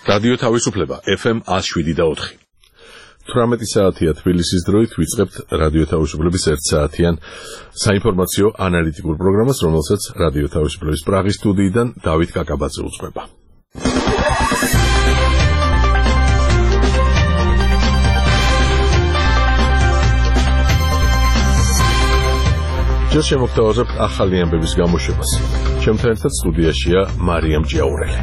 რადიო თავისუფლება FM 107.4. 18 საათია თბილისის დროით ვიწყებთ რადიო თავისუფლების 1 საათიან საინფორმაციო ანალიტიკურ პროგრამას, რომელსაც რადიო თავისუფლების პრაღის სტუდიიდან დავით კაკაბაძე უძღვება. ჯერ შემოგთავაზებთ ახალი ამბების გამოშვებას. ჩემთან ერთად სტუდიაშია მარიამ ჯიაურელი.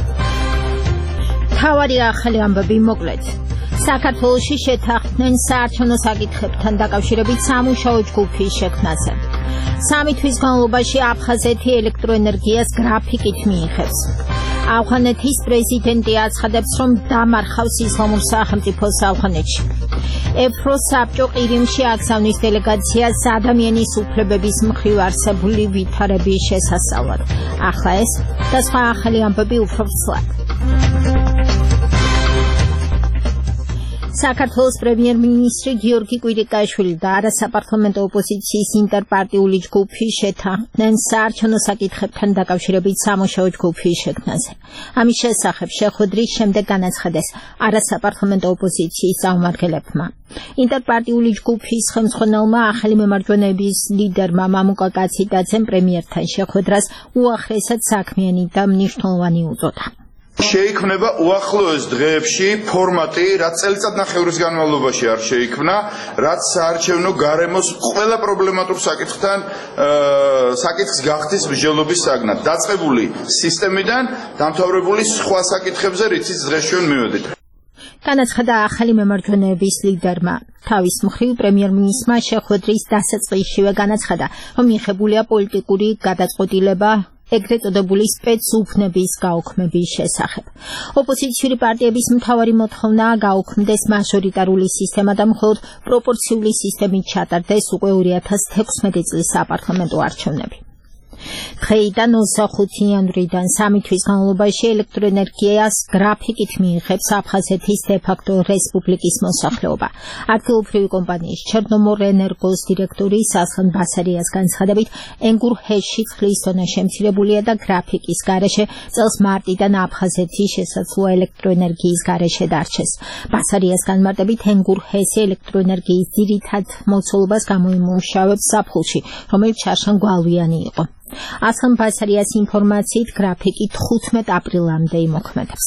თავარი ახალი ამბები მოკლედ. საქართველოში შეთანხმდნენ საარჩევნო საკითხებთან დაკავშირებით სამუშაო ჯგუფის შექმნაზე. 3 თვის განმავლობაში აფხაზეთი ელექტროენერგიას გრაფიკით მიიღებს. ავღანეთის პრეზიდენტი აცხადებს, რომ დამარხავს ისლამურ სახელმწიფოს ავღანეთში. ევროსაბჭო ყირიმში აგზავნის დელეგაციას ადამიანის უფლებების მხრივ არსებული ვითარების შესასწავლად. ახლა ეს და სხვა ახალი ამბები უფრო ცვლად. საქართველოს პრემიერ-მინისტრი გიორგი კვირიკაშვილი და არასაპარლამენტო ოპოზიციის ინტერპარტიული ჯგუფი შეთანხმდნენ საარჩევნო საკითხებთან დაკავშირებით სამუშაო ჯგუფის შექმნაზე. ამის შესახებ შეხვედრის შემდეგ განაცხადეს არასაპარლამენტო ოპოზიციის წარმომადგენლებმა. ინტერპარტიული ჯგუფის ხელმძღვანელმა ახალი მემარჯვენეების ლიდერმა მამუკა კაციტაძემ პრემიერთან შეხვედრას უახლესად საქმიანი და მნიშვნელოვანი უწოდა. შეიქმნება უახლოეს დღეებში ფორმატი, რაც წელიწადნახევრის განმავლობაში არ შეიქმნა, რაც საარჩევნო გარემოს ყველა პრობლემატურ საკითხს გახდის მსჯელობის საგნად. დაწყებული სისტემიდან დამთავრებული სხვა საკითხებზე, რითიც დღეს ჩვენ მივედით. განაცხადა ახალი მემარჯვენეების ლიდერმა. თავის მხრივ პრემიერ-მინისტრმა შეხვედრის დასაწყისშივე განაცხადა, რომ მიღებულია პოლიტიკური გადაწყვეტილება ეგრეთ წოდებული სპეცუფნების გაუქმების შესახებ. ოპოზიციური პარტიების მთავარი მოთხოვნაა გაუქმდეს მაჟორიტარული სისტემა და მხოლოდ პროპორციული სისტემით ჩატარდეს უკვე 2016 წლის საპარლამენტო არჩევნები. დღეიდან 25 იანვრიდან 3 თვის განმავლობაში ელექტროენერგიას გრაფიკით მიიღებს აფხაზეთის დე-ფაქტო რესპუბლიკის მოსახლეობა. ადგილობრივი კომპანიის ჩერნომორენერგოს დირექტორი სასხან ბასარიას განცხადებით, ენგურჰეში წყლის ზონა შემცირებულია და გრაფიკის გარეშე წელს მარტიდან აფხაზეთი შესაძლოა ელექტროენერგიის გარეშე დარჩეს. ბასარიას განმარტებით, ენგურჰესი ელექტროენერგიის ძირითად მოცულობას გამოიმუშავებს ზაფხულში, რომელიც ჩარშან გვალვიანი იყო. ასხან ბასარიას ინფორმაციით გრაფიკი 15 აპრილამდე იმოქმედებს.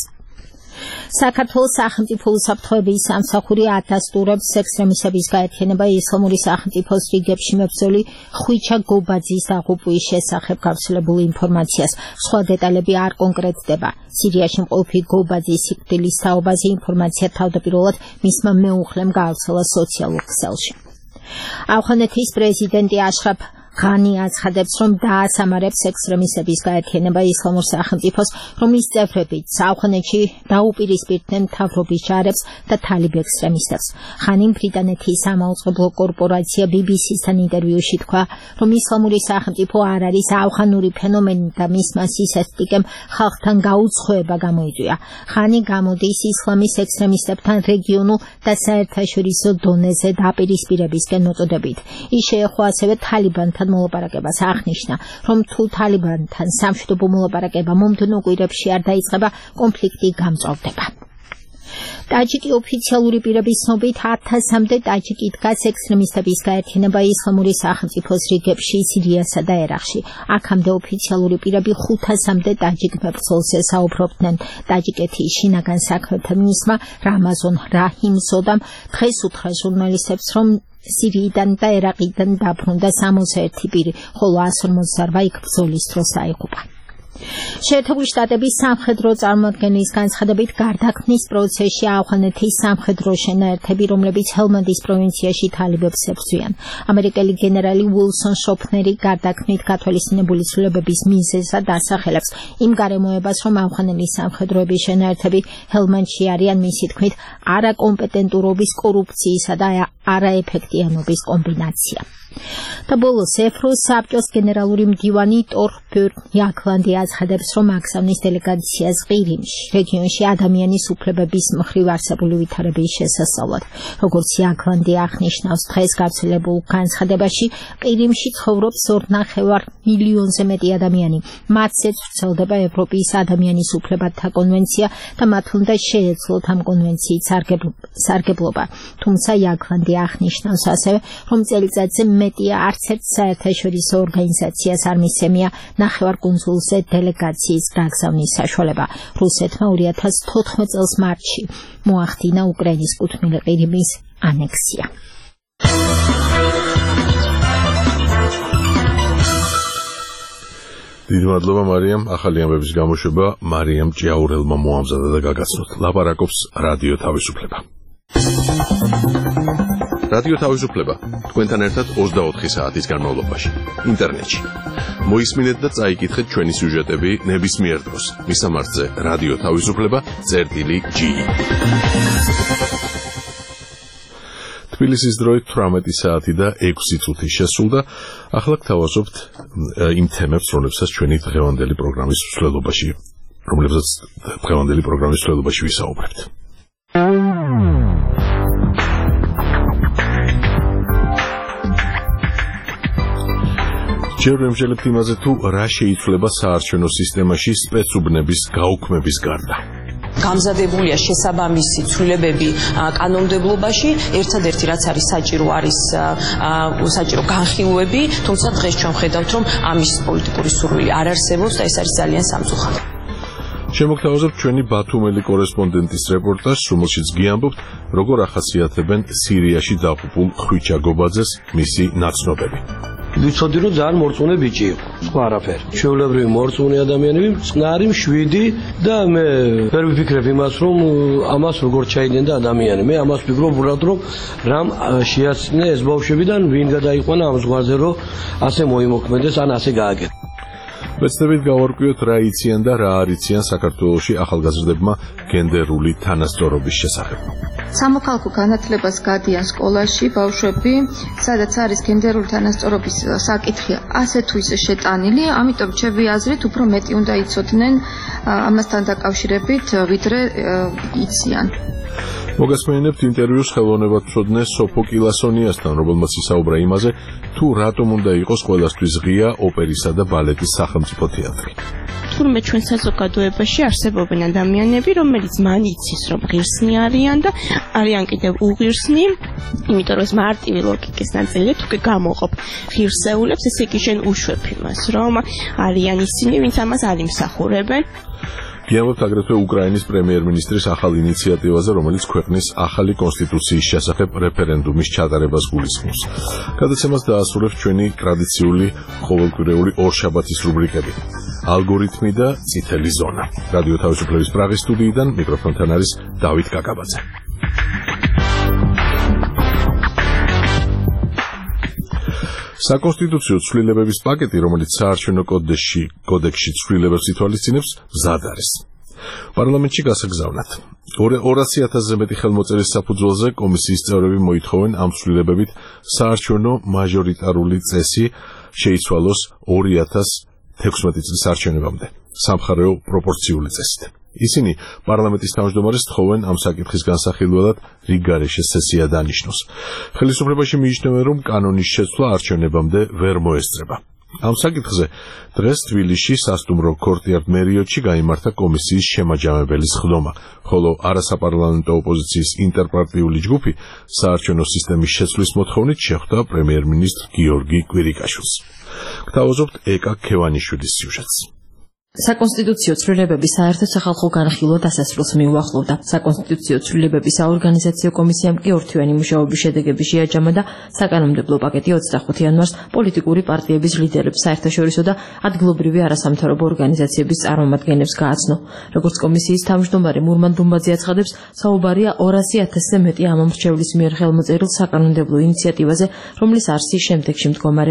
საქართველოს სახელმწიფო უსაფრთხოების სამსახური ათასტურებს ექსტრემისტების გაერთიანება ისლამური სახელმწიფოს რიგებში მებრძოლი ხვიჩა გობაძის დაღუპვის შესახებ გავრცელებულ ინფორმაციას. სხვა დეტალები არ კონკრეტდება. სირიაში მყოფი გობაძის სიკვდილის თაობაზე ინფორმაცია თავდაპირველად მისმა მეუღლემ გაავრცელა სოციალურ ქსელში. ავღანეთის პრეზიდენტი აშრაფ ღანი აცხადებს, რომ დაასამარებს ექსტრემისტების გაერთიანება ისლამურ სახელმწიფოს, რომლის წევრებიც ავღანეთში დაუპირისპირდნენ მთავრობის ჯარებს და თალიბ ექსტრემისტებს. ღანიმ ბრიტანეთის სამაუწყებლო კორპორაცია BBC-სთან ინტერვიუში თქვა, რომ ისლამური სახელმწიფო არ არის ავღანური ფენომენი და მისმა სისასტიკემ ხალხთან გაუცხოება გამოიწვია. ღანი გამოდის ისლამის ექსტრემისტებთან რეგიონულ და საერთაშორისო დონეზე დაპირისპირებისკენ მოწოდებით. ის შეეხო ასევე თალიბანთან მოლაპარაკებას, აღნიშნა, რომ თუ თალიბანთან სამშვიდობო მოლაპარაკება მომდევნო კვირებში არ დაიწყება, კონფლიქტი გამწვავდება. ტაჯიკი ოფიციალური პირების ცნობით 1000-მდე ტაჯიკი დგას ექსტრემისტების გაერთიანება ისლამური სახელმწიფოს რიგებში სირიასა და ერაყში. აქამდე ოფიციალური პირები 500-მდე ტაჯიკ მებრძოლზე საუბრობდნენ. ტაჯიკეთის შინაგან საქმეთა მინისტრმა რამაზონ რაჰიმზოდამ დღეს უთხრა ჟურნალისტებს, რომ სირიიდან და ერაყიდან დაბრუნდა 61 პირი, ხოლო 148 იქ ბრძოლის დროს აიღუპა. შეერთებული შტატების სამხედრო წარმომადგენლის განცხადებით, გარდაქმნის პროცესში ავღანეთის სამხედრო შენაერთები, რომლებიც ჰელმანდის პროვინციაში თალიბებს ებრძვიან. ამერიკელი გენერალი უილსონ შოფნერი გარდაქმნით გათვალისწინებული ცვლილებების მიზეზად ასახელებს იმ გარემოებას, რომ ავღანეთის სამხედროების შენაერთები ჰელმანდში არიან მისი თქმით არაკომპეტენტურობის, კორუფციისა და არაეფექტიანობის კომბინაცია. და ბოლოს ევროსაბჭოს გენერალური მდივანი ტორ ბერნ იაკლანდი აცხადებს, რომ აგზავნის დელეგაციას ყირიმში, რეგიონში ადამიანის უფლებების მხრივ არსებული ვითარების შესასწავლად. როგორც იაკლანდი აღნიშნავს, დღეს გავრცელებულ განცხადებაში ყირიმში ცხოვრობს 2.5 მილიონზე მეტი ადამიანი. მათზეც ვრცელდება ევროპის ადამიანის უფლებათა კონვენცია და მათ უნდა შეეძლოთ ამ კონვენციის სარგებლობა. თუმცა იაკლანდი აღნიშნავს ასევე, რომ წელიწადზე მეტია არც ერთ საერთაშორისო ორგანიზაციას არ მისცემია ნახევარკუნძულზე დელეგაციის გაგზავნის საშუალება. რუსეთმა 2014 წელს მარტში მოახდინა უკრაინის კუთვნილი ყირიმის ანექსია. დიდი მადლობა მარიამ, ახალი ამბების გამოშვება მარიამ ჭიაურელმა მოამზადა და გაგაცნოთ. ლაპარაკობს რადიო თავისუფლება. რადიო თავისუფლება თქვენთან ერთად 24 საათის განმავლობაში ინტერნეტში. მოისმინეთ და წაიკითხეთ ჩვენი სიუჟეტები ნებისმიერ დროს. მისამართზე რადიო თავისუფლება.ge. თბილისის დროით 18 საათი და 6 წუთი შესულდა. ახლა გთავაზობთ იმ თემებს, რომლებსაც ჩვენი დღევანდელი პროგრამის მსვლელობაში ვისაუბრებთ. ჯერ ვემსჯელებთ იმაზე, თუ რა შეიცვლება საარჩევნო სისტემაში სპეცუბნების გაუქმების გარდა. გამზადებულია შესაბამისი ცვლილებები კანონმდებლობაში, ერთადერთი რაც არის საჭირო განხილვები, თუმცა დღეს ჩვენ ხედავთ, რომ ამის პოლიტიკური სურვილი არ არსებობს და ეს არის ძალიან სამწუხარო. შემოგთავაზებთ ჩვენი ბათუმელი კორესპონდენტის რეპორტაჟს, რომელშიც გიამბობთ, როგორ ახასიათებენ სირიაში დაღუპულ ხვიჩა გობაძეს მისი ნაცნობები. ვიცოდი, რომ ძალიან მორწმუნე ბიჭი იყო, სხვა არაფერი. ჩვეულებრივი მორწმუნე ადამიანები, წყნარი, მშვიდი და მე ვერ ვიფიქრებ იმას, რომ ამას როგორ ჩაიდენდა ადამიანი. მე ამას ვფიქრობ, რომ რამ შეაცნე ეს ბავშვებიდან, ვინ გადაიყვანა ამ ზღვაზე, რომ ასე მოიმოქმედეს, ან ასე გააკეთა. ვეცდებით გავარკვიოთ რა იციან და რა არ იციან საქართველოში ახალგაზრდებმა გენდერული თანასწორობის შესახებ. სამოქალაქო განათლებას გადიან სკოლაში ბავშვები, სადაც არის გენდერული თანასწორობის საკითხი ასე თუ ისე შეტანილი, ამიტომ ჩემი აზრით უფრო მეტი უნდა იცოდნენ ამასთან დაკავშირებით, ვიდრე იციან. მოგესმენინებთ ინტერვიუს ხელოვნებათმცოდნე სოფო კილასონიასთან, რომელმაც ისაუბრა იმაზე, თუ რატომ უნდა იყოს ყველასთვის ღია ოპერისა და ბალეტის სახელმწიფო თეატრი. თურმე ჩვენ საზოგადოებაში არსებობენ ადამიანები, რომელიც მან იცის, რომ ღირსნი არიან და არიან კიდევ უღირსნი, იმიტომ რომ ეს მარტივი ლოგიკის ნაწილია, თუ კი გამოყოფ ღირსეულებს, ესე იგი შენ უშვებ იმას, რომ არიან ისინი, ვინც ამას არ იმსახურებენ. გიამბობთ აგრეთვე უკრაინის პრემიერ-მინისტრის ახალ ინიციატივაზე, რომელიც ქვეყნის ახალი კონსტიტუციის შესახებ რეფერენდუმის ჩატარებას გულისხმობს. გადაცემას დაასრულებს ჩვენი ტრადიციული ყოველკვირეული ორშაბათის რუბრიკები. ალგორითმი და წითელი ზონა. რადიო თავისუფლების პრაღის სტუდიიდან მიკროფონთან არის დავით კაკაბაძე. საკონსტიტუციო ცვლილებების პაკეტი, რომელიც საარჩევნო კოდექსში ცვლილებებს ითვალისწინებს, მზად არის. პარლამენტში გასაგზავნად. 200,000-ზე მეტი ხელმოწერის საფუძველზე კომისიის წევრები მოითხოვენ ამ ცვლილებებით საარჩევნო მაჟორიტარული წესი შეიცვალოს 2016 წლის არჩევნებამდე, სამხარეო პროპორციული წესით. ისინი პარლამენტის თავმჯდომარეს თხოვენ ამ საკითხის განსახილველად რიგ გარეშე სესია დანიშნოს. ხელისუფლებაში მიიჩნევენ, რომ კანონის შეცვლა არჩევნებამდე ვერ მოესწრება. ამ საკითხზე დღეს თბილისში სასტუმრო ქორტიარდ მერიოტში გაიმართა კომისიის შემაჯამებელი სხდომა, ხოლო არასაპარლამენტო ოპოზიციის ინტერპარტიული ჯგუფი საარჩევნო სისტემის შეცვლის მოთხოვნით შეხვდა პრემიერ-მინისტრ გიორგი კვირიკაშვილს. გთავაზობთ ეკა ქევანიშვილის სიუჟეტს. საკონსტიტუციო ცვლილებების საერთო სახალხო განხილვა დასასრულს მიუახლოვდა. საკონსტიტუციო ცვლილებების საორგანიზაციო კომისიამ კი ორთვიანი მუშაობის შედეგები შეაჯამა და საკანონმდებლო პაკეტი 25 იანვარს პოლიტიკური პარტიების ლიდერებს, საერთაშორისო და ადგილობრივი არასამთავრობო ორგანიზაციების წარმომადგენლებს გააცნო. როგორც კომისიის თავმჯდომარე მურმან დუმბაძე აცხადებს, საუბარია 200,000-ზე მეტი ამომრჩევლის მიერ ხელმოწერილ საკანონმდებლო ინიციატივაზე, რომლის არსი შემდეგში მდგომარეობს.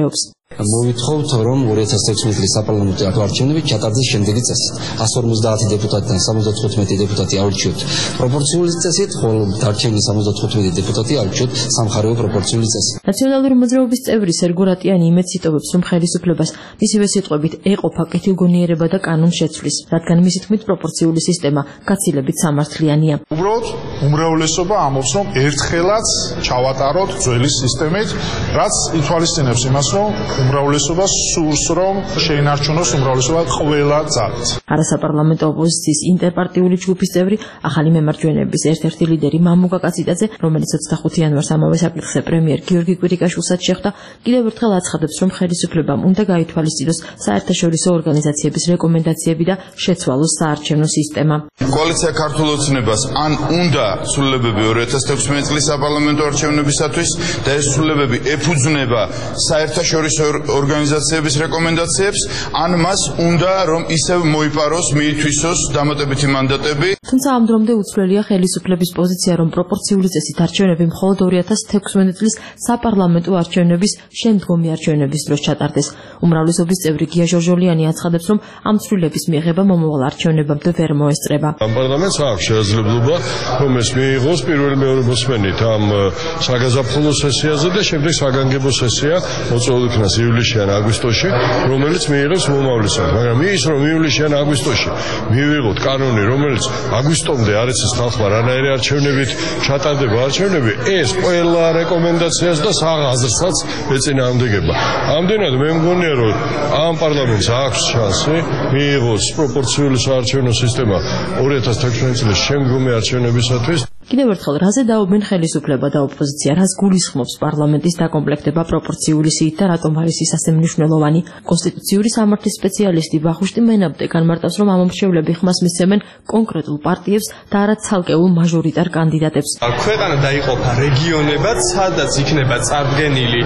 მოვითხოვთ, რომ 2016 წლის საპარლამენტო არჩევნები ჩატარდეს შემდეგი წესით. 150 დეპუტატიდან 75 დეპუტატი აურჩიოთ პროპორციული წესით, ხოლო დარჩენილი 75 დეპუტატი აურჩიოთ სამხარეო პროპორციული წესით. ნაციონალური მოძრაობის წევრი სერგო რატიანი იმედს იტოვებს, რომ ხელისუფლებას მისივე სიტყვებით ეყოფა კეთილგონიერება და კანონ შეცვლის, რადგან მისი თქმით პროპორციული სისტემა გაცილებით სამართლიანია. უბრალოდ უმრავლესობა ამბობს, რომ ერთხელაც ჩავატაროთ ძველი სისტემით, რაც ითვალისწინებს იმას, რომ უმრავლესობა სურს, რომ შეინარჩუნოს უმრავლესობა ყველა ძალით. არასაპარლამენტო ოპოზიციის ინტერპარტიული ჯგუფის წევრი, ახალი მემარჯვენეების ერთ-ერთი ლიდერი მამუკა კაციტაძე, რომელიც 25 იანვარს ამავე საკითხზე პრემიერ გიორგი კვირიკაშვილსაც შეხვდა, კიდევ ერთხელ აცხადებს, რომ ხელისუფლებამ უნდა გაითვალისწინოს საერთაშორისო ორგანიზაციების რეკომენდაციები და შეცვალოს საარჩევნო სისტემა. კოალიცია ქართულ ოცნებას ან უნდა ცვლილებები 2016 წლის საპარლამენტო არჩევნებისათვის და ეს ცვლილებები ეფუძნება საერთაშორისო ორგანიზაციების რეკომენდაციებს, ან მას უნდა რომ ისევ მოიპაროს, მიითვისოს დამატებითი მანდატები. თუმცა ამ დრომდე უცვლელია ხელისუფლების პოზიცია, რომ პროპორციული წესით არჩევნები მხოლოდ 2016 წლის საპარლამენტო არჩევნების შემდგომი არჩევნების დროს ჩატარდეს. უმრავლესობის წევრი გია ჟორჟოლიანი აცხადებს, რომ ამ ცვლილების მიღება მომავალ არჩევნებამდე ვერ მოესწრება. პარლამენტს აქვს შესაძლებლობა, რომ ეს მიიღოს პირველ მეორე მოსმენით ამ საგაზაფხულო სესიაზე და შემდეგ საგანგებო სესია მოწვეულ იქნას ივლისში ან აგვისტოში, რომელიც მიიღოს მომავლისად. მაგრამ ის რომ ივლისში ან აგვისტოში მივიღოთ კანონი, რომელიც აგვისტომდე არ იცის ხალხმა რანაირი არჩევნებით ჩატარდება არჩევნები, ეს ყველა რეკომენდაციას და საღაზრსაც ეწინააღმდეგება. ამდენად მე მგონია, რომ ამ პარლამენტს აქვს შანსი მიიღოს პროპორციული საარჩევნო სისტემა 2016 წლის შემდგომი არჩევნებისათვის. კიდევ ერთხელ, რაზე დაობენ ხელისუფლება და ოპოზიცია, რას გულისხმობს პარლამენტის დაკომპლექტება პროპორციული სიით და რატომ არის ის ასე მნიშვნელოვანი? კონსტიტუციური სამართლის სპეციალისტი ვახუშტი მენაბდე განმარტავს, რომ ამომრჩევლები ხმას მისცემენ კონკრეტულ პარტიებს და არა ცალკეულ მაჟორიტარ კანდიდატებს. ქვეყანა დაიყოფა რეგიონებად, სადაც იქნება წარდგენილი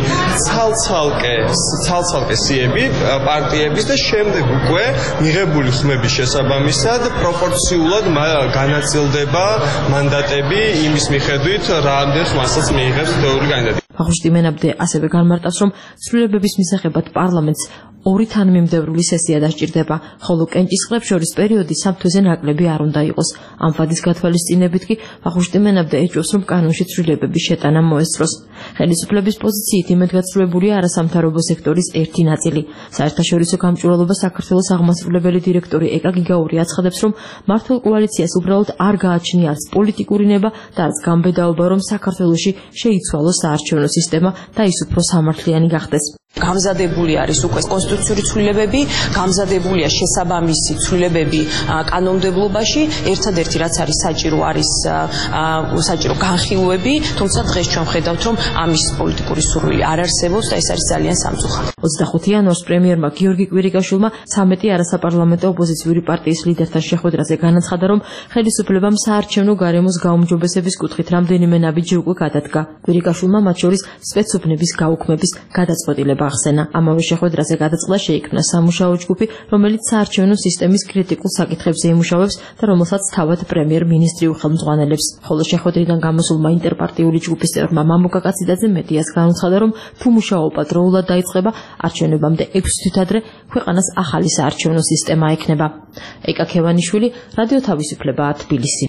ცალ-ცალკე სიები პარტიების და შემდეგ უკვე მიღებული ხმების შესაბამისად პროპორციულად განაწილდება მანდატები იმის მიხედვით, რამდენ ხმასაც მიიღებს თითოეული კანდიდატი. ვახუშტი მენაბდე ასევე განმარტავს, რომ ცვლილებების მისაღებად პარლამენტს ორი თანმიმდევრული სესია დასჭირდება, ხოლო კენჭისყრებს შორის პერიოდი სამთვეზე ნაკლები არ უნდა იყოს. ამ ფადის გათვალისწინებით კი ვახუშტი მენაბდე ეჭვობს, რომ კანონში ცვლილებების შეტანა მოესწროს. ხელისუფლების პოზიციით იმედგაცრუებულია არასამთავრობო სექტორის ერთი ნაწილი. საერთაშორისო გამჭვირვალობა საქართველოს აღმასრულებელი დირექტორი ეკა გიგაური აცხადებს, რომ მართლ კოალიციას უბრალოდ არ გააჩნია არც პოლიტიკური ნება და არც გამბედაობა, რომ საქართველოში შეიცვალოს საარჩევნო სისტემა და ის უფრო სამართლიანი გახდეს. გამზადებული არის უკვე კონსტიტუციური ცვლილებები, გამზადებულია შესაბამისი ცვლილებები კანონმდებლობაში, ერთადერთი რაც არის საჭირო განხილვები, თუმცა დღეს ჩვენ ხედავთ, რომ ამის პოლიტიკური სურვილი არ არსებობს და ეს არის ძალიან სამწუხაროდ. 25 იანვარს პრემიერმა გიორგი კვირიკაშვილმა 13 არასაპარლამენტო ოპოზიციური პარტიის ლიდერთან შეხვედრაზე განაცხადა, რომ ხელისუფლებამ საარჩევნო გარემოს გაუმჯობესების კუთხით რამდენიმე ნაბიჯი უკვე გადადგა. კვირიკაშვილმა მათ შორის სპეცუბნების გაუქმების გადაწყვეტილება ახსენა. ამავე შეხვედრაზე გადაწყდა შეიქმნა სამუშაო ჯგუფი, რომელიც საარჩევნო სისტემის კრიტიკულ საკითხებზე იმუშავებს და რომელსაც თავად პრემიერ-მინისტრი უხელმძღვანელებს. ხოლო შეხვედრიდან გამოსულმა ინტერპარტიული ჯგუფის წევრმა მამუკა კაციტაძე მედიას განუცხადა, რომ თუ მუშაობა დროულად დაიწყება, არჩევნებამდე 6 თვით ადრე ქვეყანას ახალი საარჩევნო სისტემა ექნება. ეკა ქევანიშვილი, რადიო თავისუფლება, თბილისი.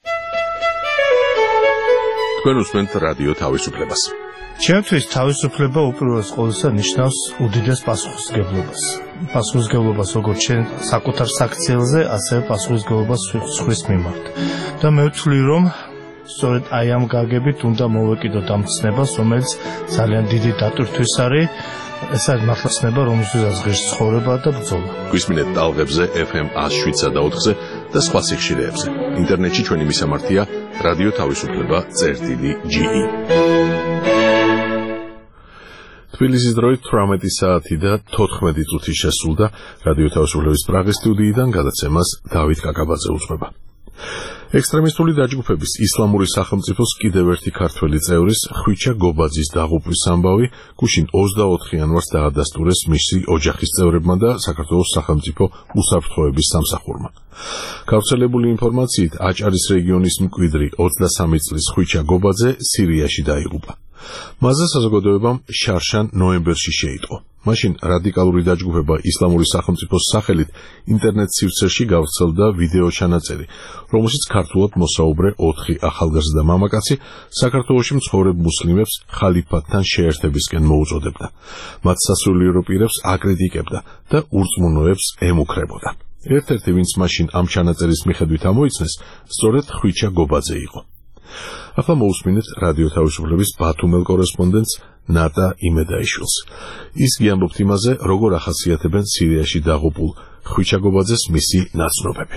თქვენ უსმენთ რადიო თავისუფლებას. ჩემთვის თავისუფლება უპირველეს ყოვლისა ნიშნავს უდიდეს პასუხისმგებლობას. პასუხისმგებლობას როგორც ჩვენ საკუთარ საქციელზე, ასევე პასუხისმგებლობას სხვის მიმართ. და მე ვთვლი, რომ სწორედ აი ამ გაგებით უნდა მოვეკიდოთ ამ ცნებას, რომელიც ძალიან დიდი დატვირთვის არის. ეს არის მართლა ცნება, რომელზეც ღირს ცხოვრება და ბრძოლა. გვისმინეთ ტალღებზე FM 107.4-ზე და სხვა სიხშირეებზე. ინტერნეტში ჩვენი მისამართია რადიო თავისუფლება.ge. თბილისის დროით 18 საათი და 14 წუთი შესულდა. რადიო თავისუფლების პრაღის სტუდიიდან გადაცემას დავით კაკაბაძე უძღვება. ექსტრემისტული დაჯგუფების ისლამური სახელმწიფოს კიდევ ერთი ქართველი წევრის ხვიჩა გობაძის დაღუპვის ამბავი გუშინ 24 იანვარს დაადასტურეს მისი ოჯახის წევრებმა და საქართველოს სახელმწიფო უსაფრთხოების სამსახურმა. გავრცელებული ინფორმაციით, აჭარის რეგიონის მკვიდრი 23 წლის ხვიჩა გობაძე სირიაში დაიღუპა. მასზე საზოგადოებამ შარშან ნოემბერში შეიტყო. მაშინ რადიკალური დაჯგუფება ისლამური სახელმწიფოს სახელით ინტერნეტ სივრცეში გავრცელდა ვიდეო ჩანაწერი, რომელშიც ქართულად მოსაუბრე 4 ახალგაზრდა მამაკაცი საქართველოში მცხოვრებ მუსლიმებს ხალიფატთან შეერთებისკენ მოუწოდებდა. მათ სასულიერო პირებს აკრიტიკებდა და ურწმუნოებს ემუქრებოდა. ერთ-ერთი, ვინც მაშინ ამ ჩანაწერის მიხედვით ამოიცნეს, სწორედ ხვიჩა გობაძე იყო. ახლა მოусმინეთ რადიო თავისუფლების ბათუმელ კორესპონდენტს ნატა იმედაიშვილს. ის გიამბობთ იმაზე, როგორ ახასიათებენ სირიაში დაღუპულ ხვიჩა გობაძეს მისი ნაცნობები.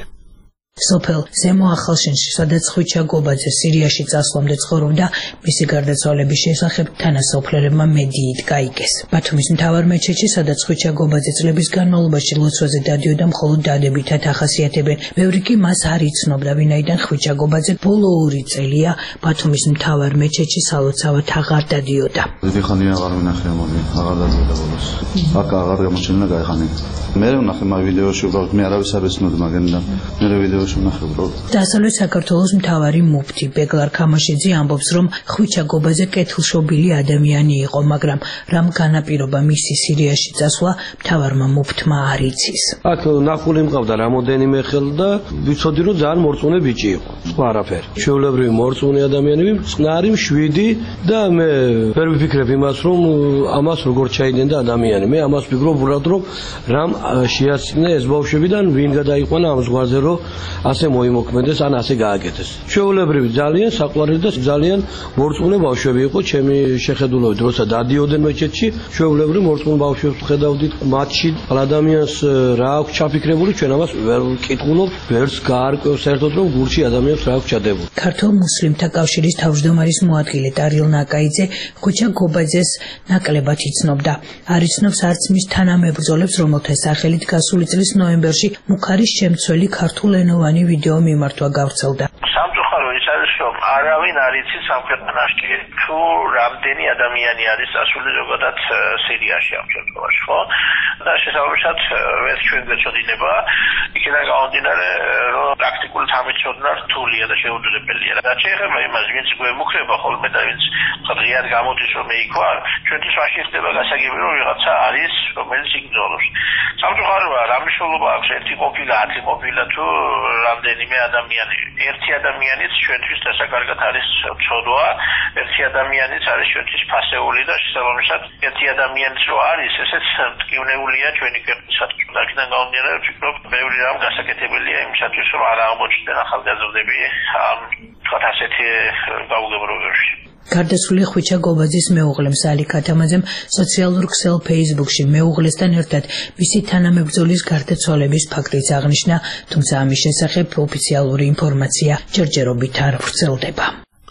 სოფელ ზემო ახალშენში, სადაც ხვიჩა გობაძე სირიაში წასვლამდე ცხოვრობდა, მისი გარდაცვალების შესახებ თანასოფლელებმა მედიით გაიგეს. ბათუმის მთავარ მეჩეთში, სადაც ხვიჩა გობაძე წლების განმავლობაში ლოცვაზე დადიოდა, მხოლოდ დადებითად ახასიათებენ. ბევრი კი მას არ იცნობდა, ვინაიდან ხვიჩა გობაძე ბოლო 2 წელია ბათუმის მთავარ მეჩეთში სალოცავად აღარ დადიოდა. დიდი ხანია აღარ მინახე ამოდი, აღარ დადიოდა ბოლოს. აქ აღარ გამოჩენილა გაიხანი. მე ვნახე მაგ ვიდეოში, უბრალოდ მე არავის არ ეცნობდა მაგენიდან. მე ვიდეოში ვნახე უბრალოდ. დასავლეთ საქართველოს მთავარი მუფტი ბეგლარ ქამაშიძე ამბობს, რომ ხვიჩა გობაძე კეთილშობილი ადამიანი იყო, მაგრამ რამ განაპირობა მისი სირიაში წასვლა, მთავარმა მუფტმა არ იცის. აქ ნახული მყავდა რამოდენიმე ხელ და ვიცოდი, რომ ძალიან მორწმუნე ბიჭი იყო. სხვა არაფერი. ჩვეულებრივი მორწმუნე ადამიანები, წყნარი, მშვიდი და მე ვერ ვიფიქრებ იმას, რომ ამას როგორ ჩაიდენდა ადამიანი. მე ამას ვფიქრობ, რომ რამ შეასწინე ეს ბავშვებიდან, ვინ გადაიყვანა ამ ზღვაზე, რომ ასე მოიმოქმედეს, ან ასე გააკეთეს. ჩვეულებრივი ძალიან საყვარელი და ძალიან მორწმუნე ბავშვები იყო, ჩემი შეხედულებით, როცა დადიოდნენ მეჩეთში, ჩვეულებრივი მორწმუნე ბავშვებს ხედავდით, მათში ადამიანს რა აქვს ჩაფიქრებული, ჩვენ ამას ვერ ვკითხულობ, ვერც გაარკვევს საერთოდ, რომ გულში ადამიანს რა აქვს ჩადებული. ქართულ მუსლიმთა კავშირის თავმჯდომარის მოადგილე ტარიელ ნაკაიძე ხვიჩა გობაძეს ნაკლებად იცნობდა. არ იცნობს არც მის თანამებრძოლებს, რომელთა სახელით გასული წლის ნოემბერში მუქარის შემცველი ქართულენოვანი ვიდეო მიმართვა გავრცელდა. სამწუხარო ის არის, რომ არავინ არ იცის ამ ქვეყანაში თუ რამდენი ადამიანი არის წასული ზოგადად სირიაში ამ შემთხვევაში, ხო? და შესაბამისად ეს ჩვენ გვეწოდინება იქიდან გამომდინარე, რომ პრაქტიკულად ამიცოდნა რთულია და შეუძლებელია. და შეეხება იმას, ვინც გვემუქრება ხოლმე და ვინც ღიად გამოდის, რომ მე იქ ვარ, ჩვენთვის მაშინ ხდება გასაგები, რომ ვიღაცა არის, რომელიც იგრძნობს. სამწუხაროა, რა მნიშვნელობა აქვს ერთი ყოფილა, 10 ყოფილა თუ რამდენიმე ადამიანი. ერთი ადამიანიც ჩვენთვის დასაკარგად არის ცოდვა, ერთი ადამიანიც არის ჩვენთვის ფასეული და შესაბამისად ერთი ადამიანიც რო არის, ესეც მტკივნეულია ჩვენი ქვეყნისათვის. აქედან გამომდინარე, ვფიქრობ, ბევრი რამ გასაკეთებელია იმისათვის, რომ არ აღმოჩნდნენ ახალგაზრდები ამ თქვათ ასეთი გაუგებრობებში. გარდაცვლილი ხვიჩა გობაძის მეუღლემ სალი ქათამაძემ სოციალურ ქსელ Facebook-ში მეუღლესთან ერთად მისი თანამებრძოლის გარდაცვალების ფაქტიც აღნიშნა, თუმცა ამის შესახებ ოფიციალური ინფორმაცია ჯერჯერობით არ ვრცელდება.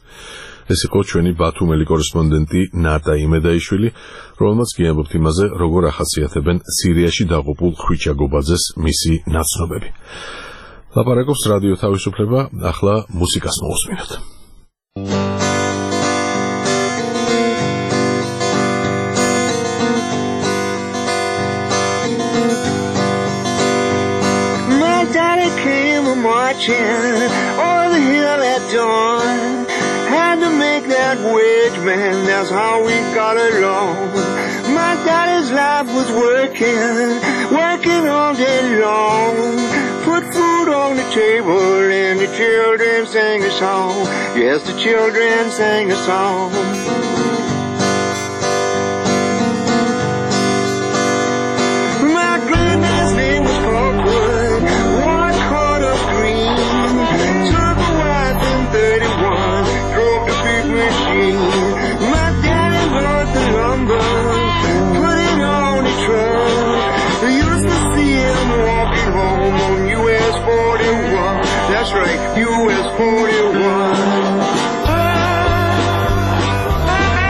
ეს იყო ჩვენი ბათუმელი კორესპონდენტი ნატა იმედაიშვილი, რომელმაც გიამბობთ იმაზე, როგორ ახასიათებენ სირიაში დაღუპულ ხვიჩა გობაძეს მისი ნაცნობები. ლაპარაკობს რადიო თავისუფლება, ახლა მუსიკას მოусმინოთ. Marching on the hill at dawn, had to make that wage, man, that's how we got along. My daddy's life was working all day long, put food on the table and the children sang a song. Yes, the children sang a song. My granddad's name was Hawkwood, one quarter of green, took a wife in 31, drove the big machine. My daddy brought the lumber, put it on the truck. I used to see him walking home on US 41. That's right, US 41.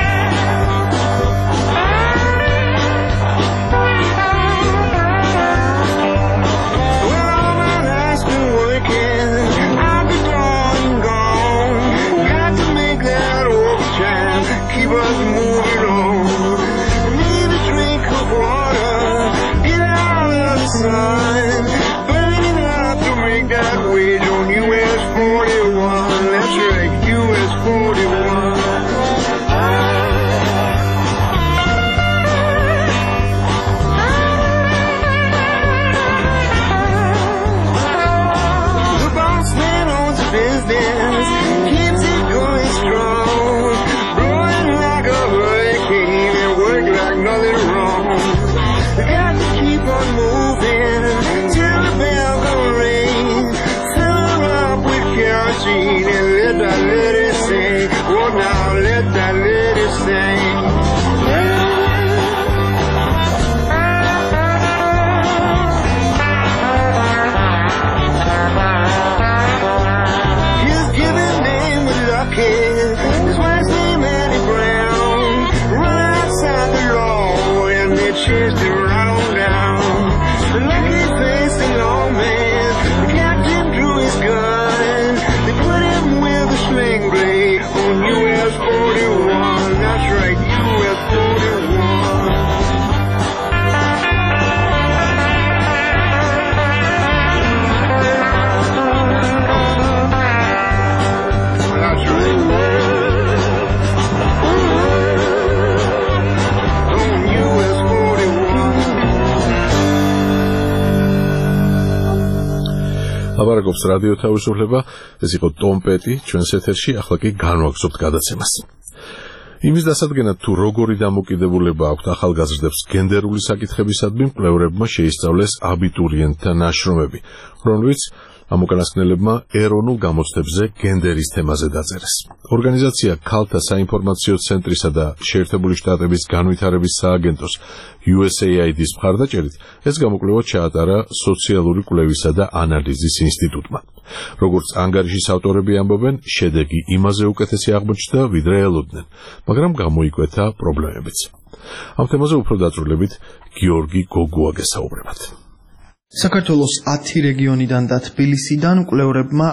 ლაბარაკობს რადიო თავისუფლება, ეს იყო ტომ პეტი, ჩვენს ეთერში, ახლა კი განვაგრძობთ გადაცემას. იმის დასადგენად თუ როგორი დამოკიდებულება აქვთ ახალგაზრდებს გენდერული საკითხებისადმი, მკვლევრებმა შეისწავლეს აბიტურიენტთა ნაშრომები, რომლებიც ამ უკანასკნელებმა ეროვნულ გამოცდებზე გენდერის თემაზე დაწერეს. ორგანიზაცია ქალთა საინფორმაციო ცენტრისა და შეერთებული შტატების განვითარების სააგენტოს USAID-ის მხარდაჭერით ეს გამოკვლევა ჩაატარა სოციალური კვლევისა და ანალიზის ინსტიტუტმა. როგორც ანგარიშის ავტორები ამბობენ, შედეგი იმაზე უკეთესი აღმოჩნდა, ვიდრე ელოდნენ, მაგრამ გამოიკვეთა პრობლემებიც. ამ თემაზე უფრო დაწვრილებით გიორგი გოგუა გესაუბრებათ. საქართველოს 10 რეგიონიდან და თბილისიდან მკვლევრებმა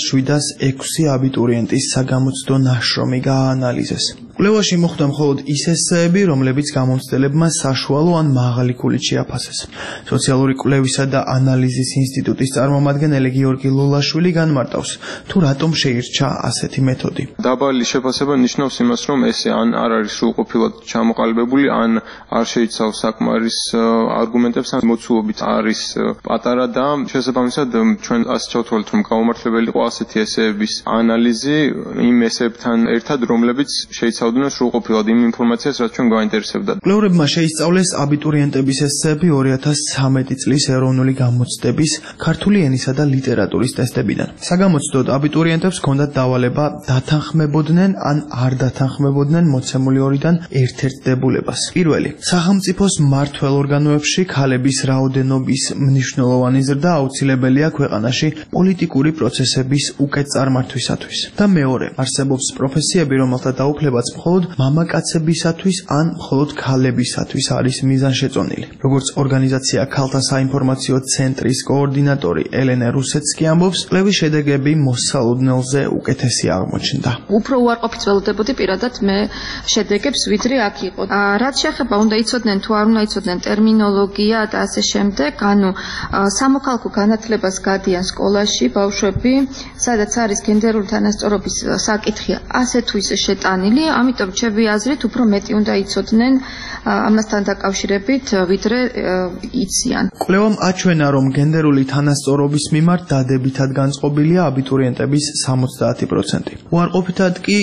1706 აბიტურიენტის საგამოცდო ნაშრომი გააანალიზეს. მკვლევაში მოხვდა მხოლოდ ის ესეები, რომლებიც გამოცდილებმა საშუალო ან მაღალი ქულით შეაფასეს. სოციალური კვლევისა და ანალიზის ინსტიტუტის წარმომადგენელი გიორგი ლოლაშვილი განმარტავს, თუ რატომ შეირჩა ასეთი მეთოდი. დაბალი შეფასება ნიშნავს იმას, რომ ესე ან არ არის სრულყოფილად ჩამოყალიბებული, ან არ შეიცავს საკმარის არგუმენტებს, ან მოცულობით არის პატარა და შესაბამისად ჩვენ ასე ჩავთვალეთ, რომ გაუმართლებელი იყო ასეთი ესეების ანალიზი იმ ესეებთან ერთად, რომლებიც შეიცავდნენ სრულყოფილად იმ ინფორმაციას, რაც ჩვენ გვაინტერესებდა. მკვლევრებმა შეისწავლეს აბიტურიენტების ესეები 2013 წლის ეროვნული გამოცდების ქართული ენისა და ლიტერატურის ტესტებიდან. საგამოცდოდ აბიტურიენტებს ჰქონდათ დავალება დათანხმებოდნენ ან არ დათანხმებოდნენ მოცემული ორიდან ერთ-ერთ დებულებას. პირველი, სახელმწიფოს მმართველ ორგანოებში ქალების რაოდენობის მნიშვნელოვანი ზრდა აუცილებელია ქვეყანაში პოლიტიკური პროცესების უკეთ წარმართვისათვის. და მეორე, არსებობს პროფესიები, რომელთა დაუფლებაც მხოლოდ მამაკაცებისათვის ან მხოლოდ ქალებისათვის არის მიზანშეწონილი. როგორც ორგანიზაცია ქალთა საინფორმაციო ცენტრის კოორდინატორი ელენე რუსეცკი ამბობს, კვლევის შედეგები მოსალოდნელზე უკეთესი აღმოჩნდა. უფრო უარყოფით ველოდებოდი პირადად მე შედეგებს, ვიდრე აქ იყო. რაც შეეხება უნდა იცოდნენ თუ არ უნდა იცოდნენ ტერმინოლოგია და ასე შემდეგ, ანუ სამოქალაქო განათლებას გადიან სკოლაში ბავშვები, სადაც არის გენდერული თანასწორობის საკითხი ასე თუ ისე შეტანილი, ამიტომ ჩემი აზრით უფრო მეტი უნდა იცოდნენ ამასთან დაკავშირებით, ვიდრე იციან. კვლევამ აჩვენა, რომ გენდერული თანასწორობის მიმართ დადებითად განწყობილია აბიტურიენტების 70%. უარყოფითად კი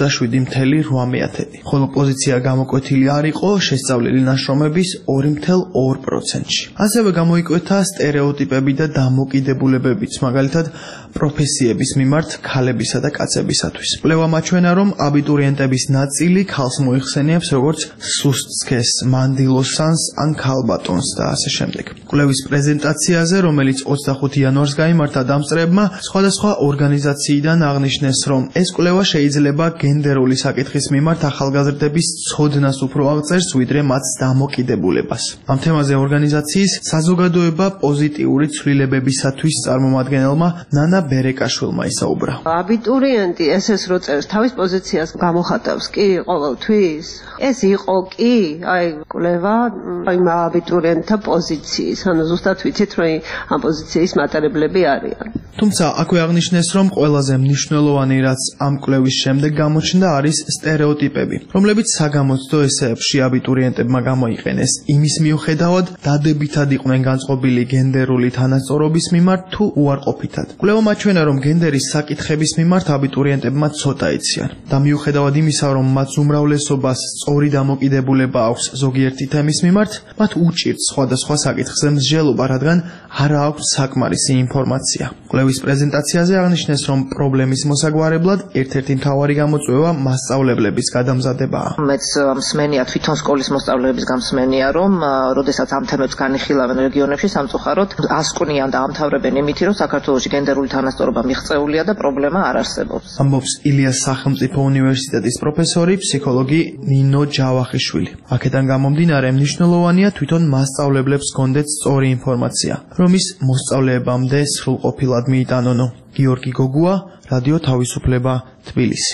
27,8%. ხოლო პოზიცია გამოკვეთილი არ იყო შესწავლილი ნაშრომების 2,2%-ში. ასევე გამოიკვეთა სტერეოტიპები და დამოკიდებულებებიც, მაგალითად პროფესიების მიმართ ქალებისა და კაცებისათვის. კვლევამ აჩვენა, რომ აბიტურიენტების ნაწილი ქალს მოიხსენიებს როგორც სუსტსქეს, მანდილოსანს ან ქალბატონს და ასე შემდეგ. კვლევის პრეზენტაციაზე, რომელიც 25 იანვარს გაიმართა, დამწერებმა სხვადასხვა ორგანიზაციიდან აღნიშნეს, რომ ეს კვლევა შეიძლება გენდერული საკითხის მიმართ ახალგაზრდების ცოდნას უფრო აღწერს, ვიდრე მათ დამოკიდებულებას. ამ თემაზე ორგანიზაციის საზოგადოება პოზიტიური ცვლილებებისათვის წარმომადგენელმა ნანა ბერეკაშვილმა ისაუბრა. აბიტურიენტი ესეს რო წერს თავის პოზიციას გამოხატავს კი ყოველთვის? ეს იყო კი, აი კვლევა იმ აბიტურიენტთა პოზიციის, ანუ ზუსტად ვიცით, რომ ამ პოზიციის მატარებლები არიან. თუმცა აქვე აღნიშნეს, რომ ყველაზე მნიშვნელოვანი, რაც ამ კვლევის შემდეგ გამოჩნდა, არის სტერეოტიპები, რომლებიც საგამოცდო ესეებში აბიტურიენტებმა გამოიყენეს იმის მიუხედავად, დადებითად იყვნენ განწყობილი გენდერული თანასწორობის მიმართ თუ უარყოფითად. კვლევამ აჩვენა, რომ გენდერის საკითხების მიმართ აბიტურიენტებმა ცოტა იციან და მიუხედავად იმისა, რომ მათ უმრავლესობას სწორი დამოკიდებულება აქვს ზოგიერთი თემის მიმართ, მათ უჭირთ სხვადასხვა საკითხზე მსჯელობა, რადგან არ აქვს საკმარისი ინფორმაცია. კვლევის პრეზენტაციაზე აღნიშნეს, რომ პრობლემის მოსაგვარებლად ერთ-ერთი მთავარი გამოწვევა მასწავლებლების გადამზადებაა. მეც მსმენია თვითონ სკოლის მოსწავლეების გამსმენია, რომ როდესაც ამ თემებს განიხილავენ რეგიონებში სამწუხაროდ ასკვნიან და ამთავრებენ იმითი, რომ საქართველოში გენდერული თანასწორობა მიღწეულია და პრობლემა არ არსებობს. ამბობს ილიას სახელმწიფო უნივერსიტეტის პროფესორი, ფსიქოლოგი ნინო ჯავახიშვილი. აქედან გამომდინარე, მნიშვნელოვანია თვითონ მასწავლებლებს ჰქონდეთ სწორი ინფორმაცია, რომ ის მოსწავლეებამდე სრულყოფილად მიიტანონო. გიორგი გოგუა, რადიო თავისუფლება, თბილისი.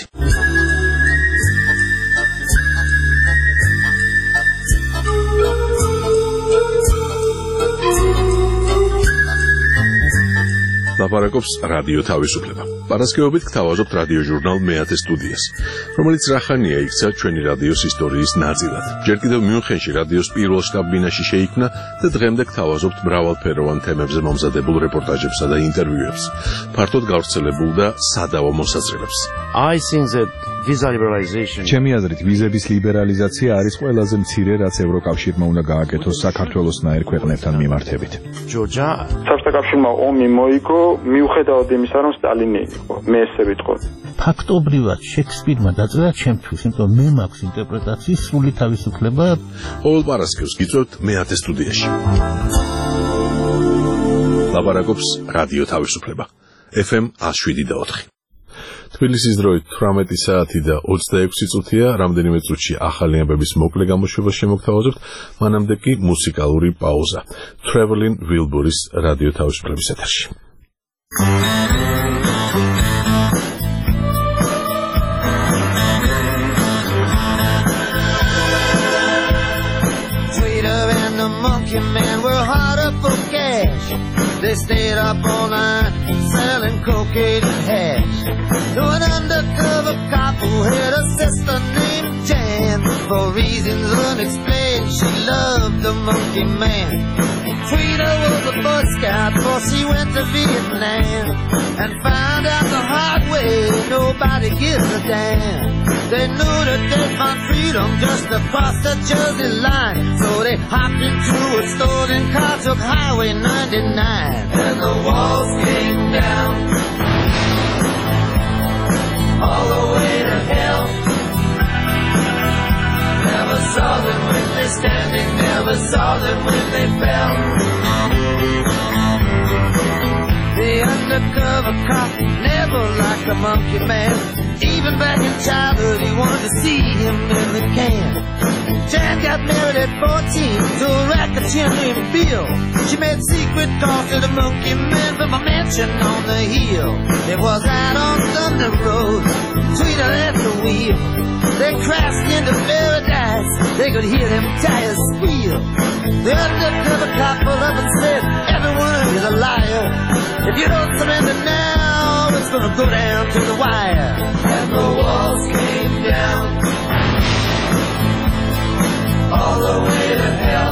ლაპარაკობს რადიო თავისუფლება. პარასკევობით გთავაზობთ რადიო ჟურნალ მეათე სტუდიას, რომელიც რახანია იქცა ჩვენი რადიოს ისტორიის ნაწილად. ჯერ კიდევ მიუნხენში რადიოს პირველ შტაბ-ბინაში შეიქმნა და დღემდე გთავაზობთ მრავალფეროვან თემებზე მომზადებულ რეპორტაჟებსა და ინტერვიუებს, ფართოდ გავრცელებულ და სადავო მოსაზრებებს. ჩემი აზრით, ვიზების ლიბერალიზაცია არის ყველაზე მცირე, რაც ევროკავშირმა უნდა გააკეთოს საქართველოსნაირ ქვეყნებთან მიმართებით. საბჭოთა კავშირმა ომი მოიგო, მიუხედავად იმისა, რომ სტალინი იყო. მე ესე ვიტყოდი. ფაქტობრივად შექსპირმა დაწერა ჩემთვის, იმიტომ მე მაქვს ინტერპრეტაციის სრული თავისუფლება. ყოველ პარასკევს გიწევთ მეათე სტუდიაში. ლაპარაკობს რადიო თავისუფლება. FM 107.4. თბილისის დროით 18 საათი და 26 წუთია, რამდენიმე წუთში ახალი ამბების მოკლე გამოშვება შემოგთავაზებთ, მანამდე კი მუსიკალური პაუზა. Traveling Wilburys რადიო თავისუფლების ეთერში. Tweeter and the Monkey Man were hard up for cash. They stayed up all night selling cocaine and hash. To an undercover cop who had a sister named Jan. For reasons unexplained, she loved the Monkey Man. Tweeter was a Boy Scout before she went to Vietnam. And found out the hard way, nobody gives a damn. They knew that they'd find freedom just across the Jersey line. So they hopped into a stolen car, took Highway 99. And the walls came down all the way to hell. Never saw them when they're standing, never saw them when they fell. The undercover cop never liked the Monkey Man. Even back in childhood, he wanted to see him in the can. Jan got married at 14 to a racketeer named Bill. She made secret calls to the Monkey Man from a mansion on the hill. It was out on Thunder Road, Tweeter at the wheel. They crashed into paradise, they could hear them tires squeal. The undercover cop pulled up and said, everyone is a liar. If you don't surrender now, it's gonna go down to the wire. And the walls came down all the way to hell.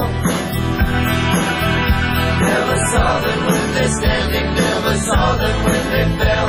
Never saw them when they're standing, never saw them when they fell.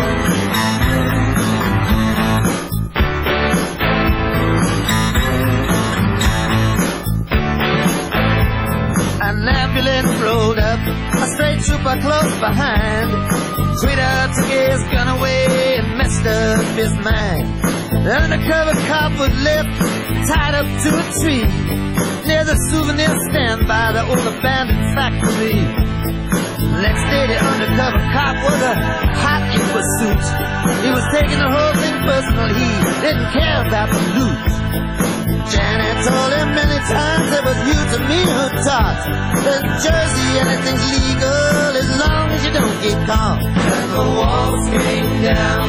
An ambulance rolled up, a state trooper close behind. Tweeter took his gun away and messed up his mind. The undercover cop was left tied up to a tree near the souvenir stand by the old abandoned factory. Next day the undercover cop was a hot in pursuit. He was taking the whole thing personal, he didn't care about the loot. Janet told him many times it was you to me who taught that Jersey anything's legal as long as you don't get caught. And the walls came down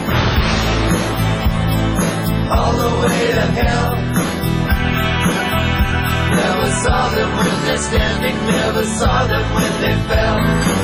all the way to hell. Never saw them when they're standing, never saw them when they fell.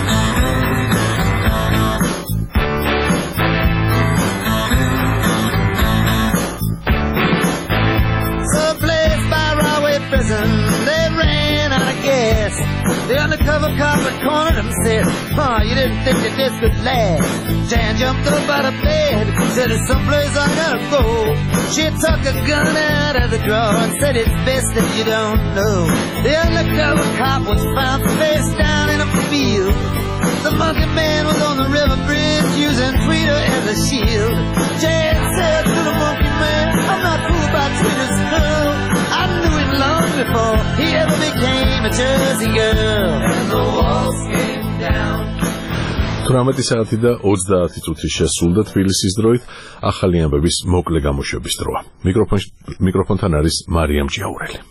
Prison, they ran out of gas. The undercover cop had cornered him and said, oh, you didn't think that this could last. Jan jumped up out of bed, said, there's someplace I gotta go. She took a gun out of the drawer and said, it's best if you don't know. The undercover cop was found face down in a field. The Monkey Man was on the river bridge using Tweeter as a shield. Jan said to the Monkey Man, I'm not fooled by Tweeter's girl. I knew him long before he ever became a Jersey girl. And the walls came down. 18 საათი და 30 წუთი შესულდა თბილისის დროით, ახალი ამბების მოკლე გამოშვების დროა. მიკროფონთან არის მარიამ ჭიაურელი.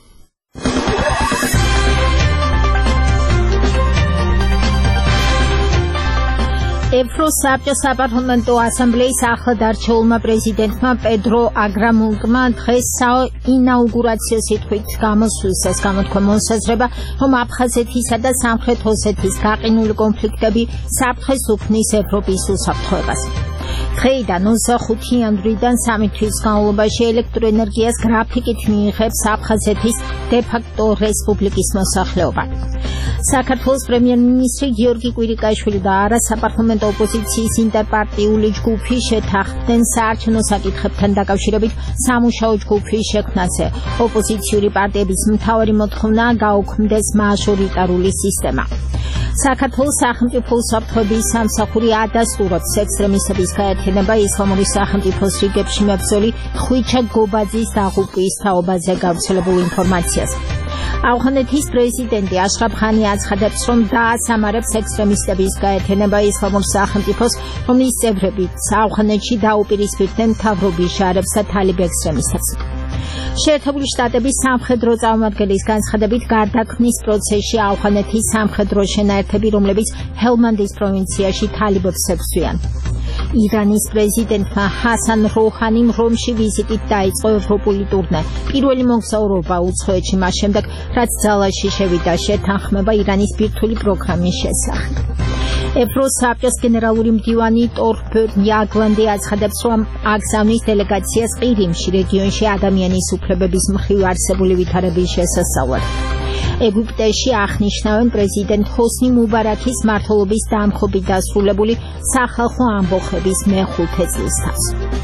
ევროსაბჭოს საპარლამენტო ასამბლეის ახლად არჩეულმა პრეზიდენტმა პედრო აგრამულტმა დღეს საინაუგურაციო სიტყვით გამოსვლის ეს გამოთქვა მოსაზრება, რომ აფხაზეთისა და სამხრეთ ოსეთის გაყინული კონფლიქტები საფრთხეს უქმნის ევროპის უსაფრთხოებას. დღეიდან 25 იანვრიდან 3 თვის განმავლობაში ელექტროენერგიას გრაფიკით მიიღებს აფხაზეთის დე-ფაქტო რესპუბლიკის მოსახლეობა. საქართველოს პრემიერ-მინისტრი გიორგი კვირიკაშვილი და არასაპარლამენტო ოპოზიციის ინტერპარტიული ჯგუფი შეთანხმდნენ საარჩევნო საკითხებთან დაკავშირებით სამუშაო ჯგუფის შექმნაზე. ოპოზიციური პარტიების მთავარი მოთხოვნაა გაუქმდეს მაჟორიტარული სისტემა. საქართველოს სახელმწიფო უსაფრთხოების სამსახური ადასტურებს ექსტრემისტების გაერთიანება ისლამური სახელმწიფოს რიგებში მებრძოლი ხვიჩა გობაძის დაღუპვის თაობაზე გავრცელებულ ინფორმაციას. ავღანეთის პრეზიდენტი აშრაფ ღანი აცხადებს, რომ დაასამარებს ექსტრემისტების გაერთიანება ისლამურ სახელმწიფოს, რომლის წევრები ავღანეთში დაუპირისპირდნენ მთავრობის ჟარებს და თალიბ ექსტრემისტებს. შეერთებული შტატების სამხედრო წარმომადგენლის განცხადებით გარდაქმნის პროცესში ავღანეთის სამხედრო შენაერთები, რომლებიც ჰელმანდის პროვინციაში თალიბებს ებრძვიან. ირანის პრეზიდენტმა ჰასან როჰანიმ რომში ვიზიტით დაიწყო ევროპული ტურნე. პირველი მოგზაურობა უცხოეთში მას შემდეგ, რაც ძალაში შევიდა შეთანხმება ირანის ბირთვული პროგრამის შესახებ. ევროსაბჭოს გენერალური მდივანი ტორბერნ იაგლანდი აცხადებს, რომ აგზავნის დელეგაციას ყირიმში, რეგიონში ადამიანის უფლებების მხრივ არსებული ვითარების შესასწავლად. ეგვიპტეში აღნიშნავენ პრეზიდენტ ჰოსნი მუბარაქის მმართველობის დამხობით დასრულებული სახალხო ამბოხების მე-5 წლისთავს.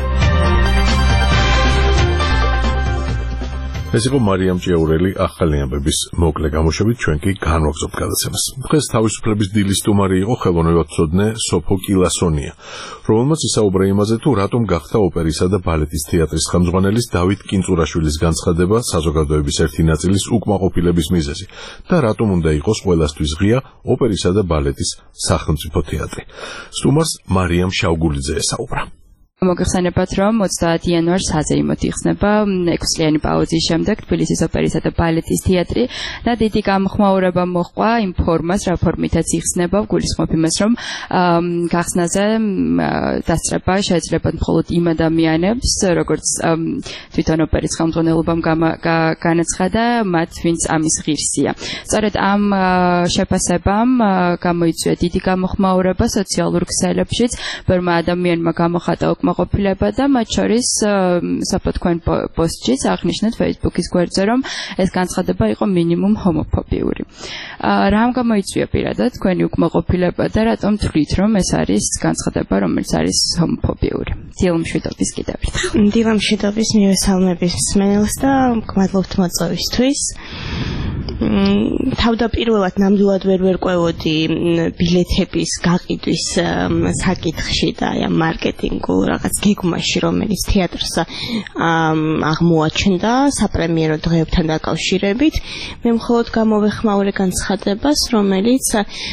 ეს იყო მარიამ ჭიაურელი ახალი ამბების მოკლე გამოშვებით, ჩვენ კი განვაგრძობთ გადაცემას. დღეს თავისუფლების დილის სტუმარი იყო ხელოვნებათმცოდნე სოფო კილასონია, რომელმაც ისაუბრა იმაზე, თუ რატომ გახდა ოპერისა და ბალეტის თეატრის ხელმძღვანელის დავით კინწურაშვილის განცხადება საზოგადოების ერთი ნაწილის უკმაყოფილების მიზეზი და რატომ უნდა იყოს ყველასთვის ღია ოპერისა და ბალეტის სახელმწიფო თეატრი. სტუმარს მარიამ შავგულიძე ესაუბრა. მოგეხსენებათ, რომ 30 იანვარს საზეიმოდ იხსნება 6 წლიანი პაუზის შემდეგ თბილისის ოპერისა და ბალეტის თეატრი და დიდი გამოხმაურება მოჰყვა იმ ფორმას, რა ფორმითაც იხსნება, გულისხმობ იმას, რომ გახსნაზე დასწრება შეიძლება მხოლოდ იმ ადამიანებს, როგორც თვითონ ოპერის ხელმძღვანელობამ განაცხადა, მათ ვინც ამის ღირსია. სწორედ ამ შეფასებამ გამოიწვია დიდი გამოხმაურება სოციალურ ქსელებშიც, ბევრმა ადამიანმა გამოხატა ყოფილება და მათ შორის საფოთქვენ პოსტშიც აღნიშნეთ Facebook-ის გვერდზე, რომ ეს განცხადება იყო მინიმუმ ჰომოფობიური. რამ გამოიწვია პირადად თქვენი უკმაყოფილება და რატომ თვლით, რომ ეს არის განცხადება, რომელიც არის ჰომოფობიური? დილამშვიდობის კიდევ ერთხელ. დილამშვიდობის მივესალმების მსმენელს და მადლობთ მოწვევისთვის. თავდაპირველად ნამდვილად ვერ ვერკვევოდი ბილეთების გაყიდვის საკითხში და აი ამ მარკეტინგულ რაღაც გეგმაში, რომელიც თეატრს აღმოაჩნდა საპრემიერო დღეებთან დაკავშირებით. მე მხოლოდ გამოვეხმაურე განცხადებას, რომელიც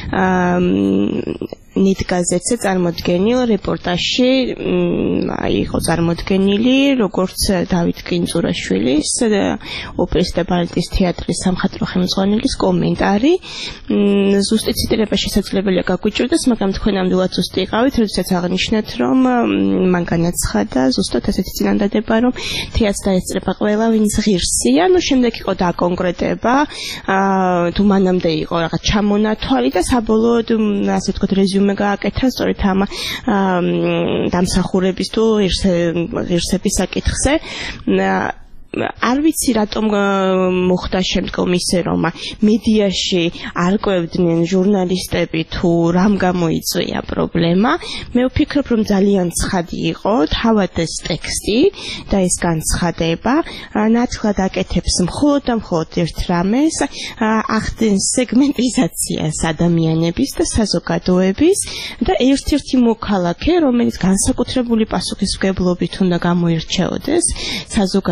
ნით გაზეთზე წარმოდგენილ რეპორტაჟში იყო წარმოდგენილი, როგორც დავით კინწურაშვილის ოპერის და ბალეტის თეატრის სამხატვრო ხელმძღვანელის კომენტარი. ზუსტი ციტირება შესაძლებელია გაგვიჭირდეს, მაგრამ თქვენ ნამდვილად ზუსტი იყავით, როდესაც აღნიშნეთ, რომ მან განაცხადა ზუსტად ესეთი წინადადება, რომ თეატრს დაესწრება ყველა, ვინც ღირსია. შემდეგ იყო დაკონკრეტება, თუ მანამდე იყო რაღაც ჩამონათვალი და საბოლოოდ, ასე ვთქვათ, რეზიუმე გააკეთა სწორედ ამ დამსახურების თუ ღირსების საკითხზე. არ ვიცი რატომ მოხდა შემდგომ ისე, რომ მედიაში არ კვევდნენ ჟურნალისტები თუ რამ გამოიწვია პრობლემა. მე ვფიქრობ, რომ ძალიან ცხადი იყო თავად ეს ტექსტი და ეს განცხადება ნათლად აკეთებს მხოლოდ და მხოლოდ ერთ რამეს, ახდენს სეგმენტიზაციას ადამიანების და საზოგადოების და ერთ-ერთი მოქალაქე, რომელიც განსაკუთრებული პასუხისმგებლობით უნდა გამოირჩეოდეს საზოგადოების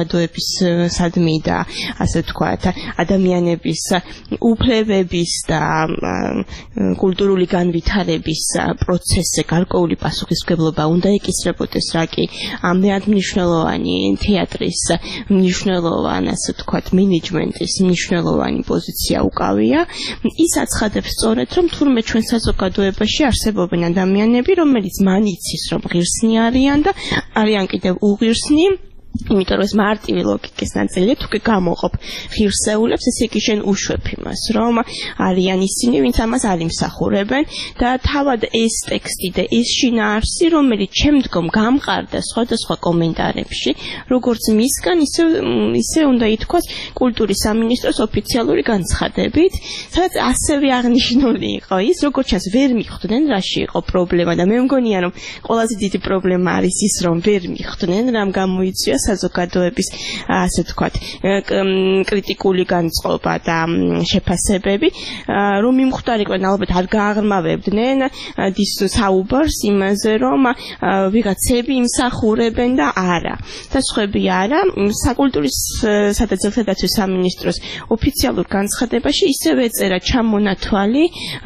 სადმი და ასე ვთქვათ, ადამიანების უფლებების და კულტურული განვითარების პროცესზე გარკვეული პასუხისმგებლობა უნდა ეკისრებოდეს, რა კი ამდენად მნიშვნელოვანი თეატრის მნიშვნელოვანი, ასე ვთქვათ, მენეჯმენტის მნიშვნელოვანი პოზიცია უკავია. ის აცხადებს სწორედ, რომ თურმე ჩვენ საზოგადოებაში არსებობენ ადამიანები, რომელიც მან იცის, რომ ღირსნი არიან და არიან კიდევ უღირსნი, იმიტომ რომ ეს მარტივი ლოგიკის ნაწილია, თუ კი გამოყოფ ღირსეულებს, ესე იგი შენ უშვებ იმას, რომ არიან ისინი, ვინც ამას არ იმსახურებენ და თავად ეს ტექსტი და ეს შინაარსი, რომელიც შემდგომ გამყარდა სხვადასხვა კომენტარებში, როგორც მისგან, ისე უნდა ითქვას კულტურის სამინისტროს ოფიციალური განცხადებით, სადაც ასევე აღნიშნული იყო ის, როგორც ჩანს, ვერ მიხვდნენ, რაში იყო პრობლემა და მე მგონია, რომ ყველაზე დიდი პრობლემა არის ის, რომ ვერ მიხვდნენ, რამ გამოიწვია საზოგადოების, ასე ვთქვათ, კრიტიკული განწყობა და შეფასებები, რომ მიმხვდარიყვნენ, ალბათ არ გააღრმავებდნენ დის საუბარს იმაზე, რომ ვიღაცები იმსახურებენ და არა. და სხვები არა, საკულტურისა და ძეგლთაგაცვის სამინისტროს ოფიციალურ განცხადებაში ისევე ეწერა ჩამონათვალი,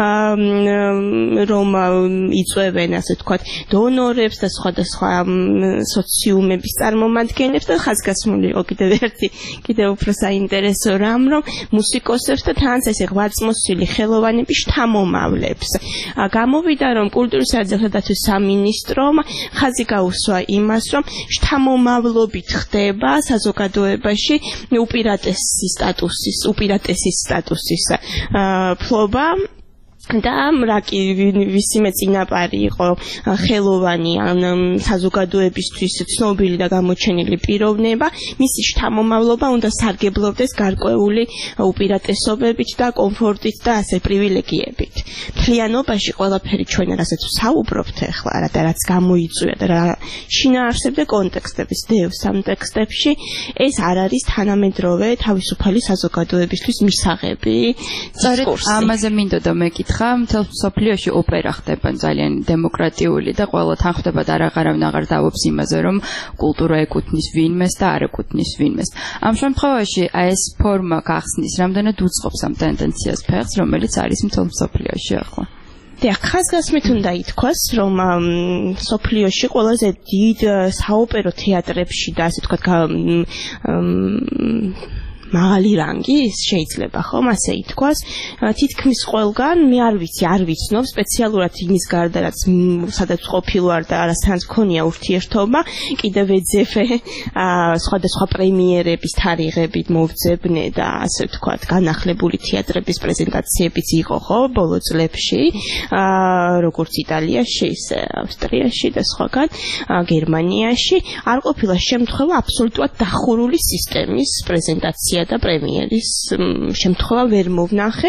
რომ იწვევენ, ასე ვთქვათ, დონორებს და სხვადასხვა სოციუმების წარმომადგენლებს და ხაზგასმული იყო კიდევ უფრო საინტერესო რამ, რომ მუსიკოსებს და თანაც ესე ღვაწლმოსილი ხელოვანების შთამომავლებს. გამოვიდა, რომ კულტურისა და ძეგლთაგაცვის სამინისტრომ ხაზი გაუსვა იმას, რომ შთამომავლობით ხდება საზოგადოებაში უპირატესი სტატუსის ფლობა. და რა კი ვისიმე წინაპარი იყო ხელოვანი ან საზოგადოებისთვის ცნობილი და გამოჩენილი პიროვნება, მისი შთამომავლობა უნდა სარგებლობდეს გარკვეული უპირატესობებით და კომფორტით და ასე პრივილეგიებით. მთლიანობაში ყველაფერი ჩვენ რასაც საუბრობთ ახლა, რაც გამოიწვია და რა შინაარსებდა კონტექსტების დევს ამ ტექსტებში, ეს არ არის თანამედროვე თავისუფალი საზოგადოებისთვის მისაღები. სწორედ ამაზე მინდოდა მეკითხა. მთელ მსოფლიოში ოპერა ხდება ძალიან დემოკრატიული და ყველა თან ხდება და არავინ აღარ დავობს იმაზე, რომ კულტურა ეკუთვნის ვინმეს და არ ეკუთვნის ვინმეს. ამ შემთხვევაში ეს ფორმა გახსნის რამდენად უწყობს ამ ტენდენციას ფეხს, რომელიც არის მთელ მსოფლიოში ახლა. დიახ, ხაზგასმით უნდა ითქვას, რომ მსოფლიოში ყველაზე დიდ საოპერო თეატრებში და ასე ვთქვათ მაღალი რანგი შეიძლება ხომ ასე ითქვას, თითქმის ყველგან მე არ ვიცნობ სპეციალურად იმის გარდა, რაც სადაც ყოფილვარ და არასთანაც მქონია ურთიერთობა, კიდევ ეძებე სხვადასხვა პრემიერების თარიღებით მოვძებნე და ასე ვთქვათ განახლებული თეატრების პრეზენტაციებიც იყო ხო ბოლო წლებში, როგორც იტალიაში, ისე ავსტრიაში და სხვაგან, გერმანიაში არ ყოფილა შემთხვევა აბსოლუტურად დახურული სისტემის პრეზენტაცია და პრემიერის შემთხვევა ვერ მოვნახე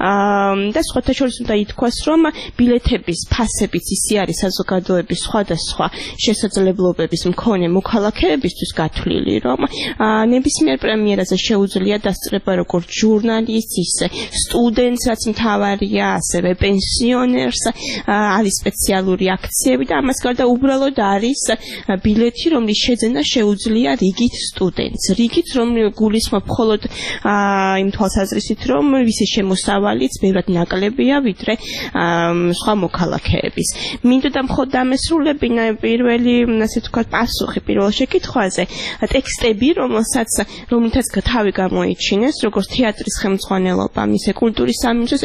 და სხვათა შორის უნდა ითქვას, რომ ბილეთების ფასებიც ისე არის საზოგადოების სხვადასხვა შესაძლებლობების მქონე მოქალაქეებისთვის გათვლილი, რომ ნებისმიერ პრემიერაზე შეუძლია დასწრება როგორც ჟურნალისტს, ისე სტუდენტს, რაც მთავარია, ასევე პენსიონერს, არის სპეციალური აქციები და ამას გარდა უბრალოდ არის ბილეთი, რომლის შეძენა შეუძლია რიგით სტუდენტს, რიგით რომ გულისხმობ მხოლოდ იმ თვალსაზრისით, რომ ვისი შემოსავალიც ბევრად ნაკლებია, ვიდრე სხვა მოქალაქეების. მინდოდა მხოლოდ დამესრულებინა პირველი, ასე ვთქვათ, პასუხი პირველ შეკითხვაზე. ტექსტები, რომლითაც თავი გამოიჩინეს, როგორც თეატრის ხელმძღვანელობა, ისე კულტურის სამინისტროს,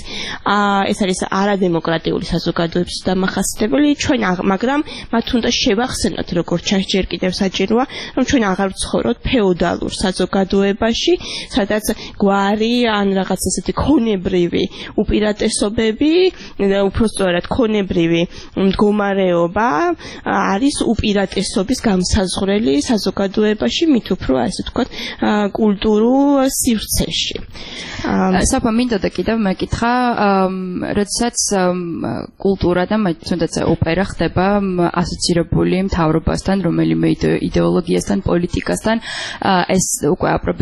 ეს არის არადემოკრატიული საზოგადოების დამახასიათებელი, მაგრამ მათ უნდა შევახსენოთ, როგორც ჩანს ჯერ კიდევ საჭიროა, რომ ჩვენ აღარ ვცხოვრობთ ფეოდალურ საზოგადოებაში, სადაც გვარი ან რაღაც ესეთი ქონებრივი უპირატესობები, უფრო სწორად ქონებრივი მდგომარეობა არის უპირატესობის გამსაზღვრელი საზოგადოებაში, მით უფრო ასე ვთქვათ, კულტურულ სივრცეში. საფა მინდოდა კიდევ მეკითხა, როდესაც კულტურა და თუნდაც ოპერა ხდება ასოცირებული მთავრობასთან, რომელიმე იდეოლოგიასთან, პოლიტიკასთან, ეს უკვე აპრობი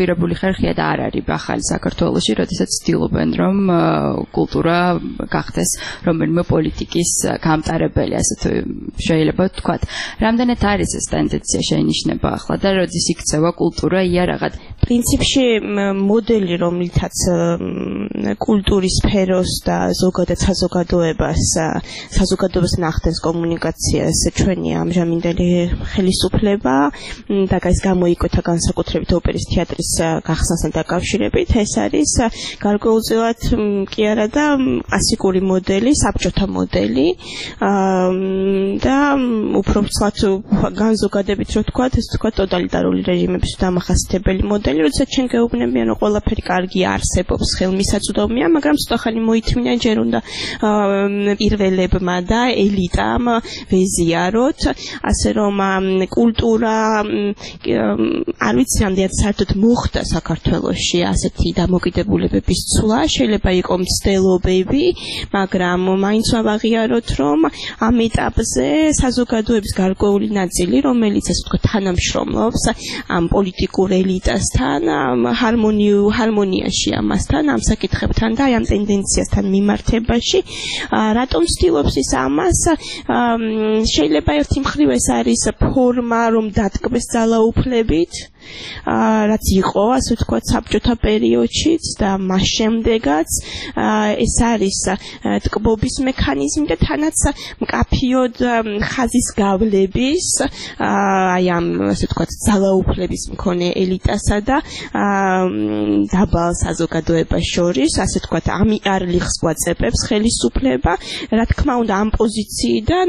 დაპირებული ხერხია და არ არის ახალი საქართველოში, როდესაც ცდილობენ რომ კულტურა გახდეს რომელიმე პოლიტიკის გამტარებელი, ასე თუ შეიძლება ვთქვათ. რამდენად არის ეს ტენდენცია შეინიშნება ახლა და როდის იქცევა კულტურა იარაღად? პრინციპში მოდელი, რომლითაც კულტურის სფეროს და ზოგადად საზოგადოებას ნახდენს კომუნიკაციას ჩვენი ამჟამინდელი ხელისუფლება და ეს გამოიკვეთა განსაკუთრებით ოპერის თეატრის გახსნასთან დაკავშირებით, ეს არის გარკვეულწილად კი არა და კლასიკური მოდელი, საბჭოთა მოდელი და უფრო ვცლად განზოგადებით რო ვთქვათ, ეს თქვა ტოტალიტარული რეჟიმების დამახასიათებელი მოდელი, როდესაც ჩვენ გეუბნებიან რომ ყველაფერი კარგი არსებობს, ხელმისაწვდომია, მაგრამ ცოტა ხანი მოითმინა ჯერ უნდა პირველებმა და ელიტამ ვეზიაროთ, ასე რომ კულტურა არ ვიცი რამდენად საერთოდ მოხდა საქართველოში ასეთი დამოკიდებულებების ცვლა, შეიძლება იყო მცდელობები, მაგრამ მაინც ვაღიაროთ რომ ამ ეტაპზე საზოგადოების გარკვეული ნაწილი, რომელიც ასე ვთქვათ თანამშრომლობს ამ პოლიტიკურ ელიტასთან, ჰარმონიაში ამასთან, ამ საკითხებთან და ამ ტენდენციასთან მიმართებაში, რატომ ცდილობს ის ამას? შეიძლება ერთი მხრივ ეს არის ფორმა, რომ დატკბეს ძალაუფლებით, რაც იყო, ასე ვთქვათ, საბჭოთა პერიოდშიც და მას შემდეგაც ეს არის ტკბობის მექანიზმი და თანაც მკაფიოდ ხაზის გავლების აი ამ ასე ვთქვათ ძალაუფლების მქონე ელიტასა და დაბალ საზოგადოებას შორის, ასე ვთქვათ, ამიარლიხს გვაწებებს ხელისუფლება, რა თქმა უნდა ამ პოზიციიდან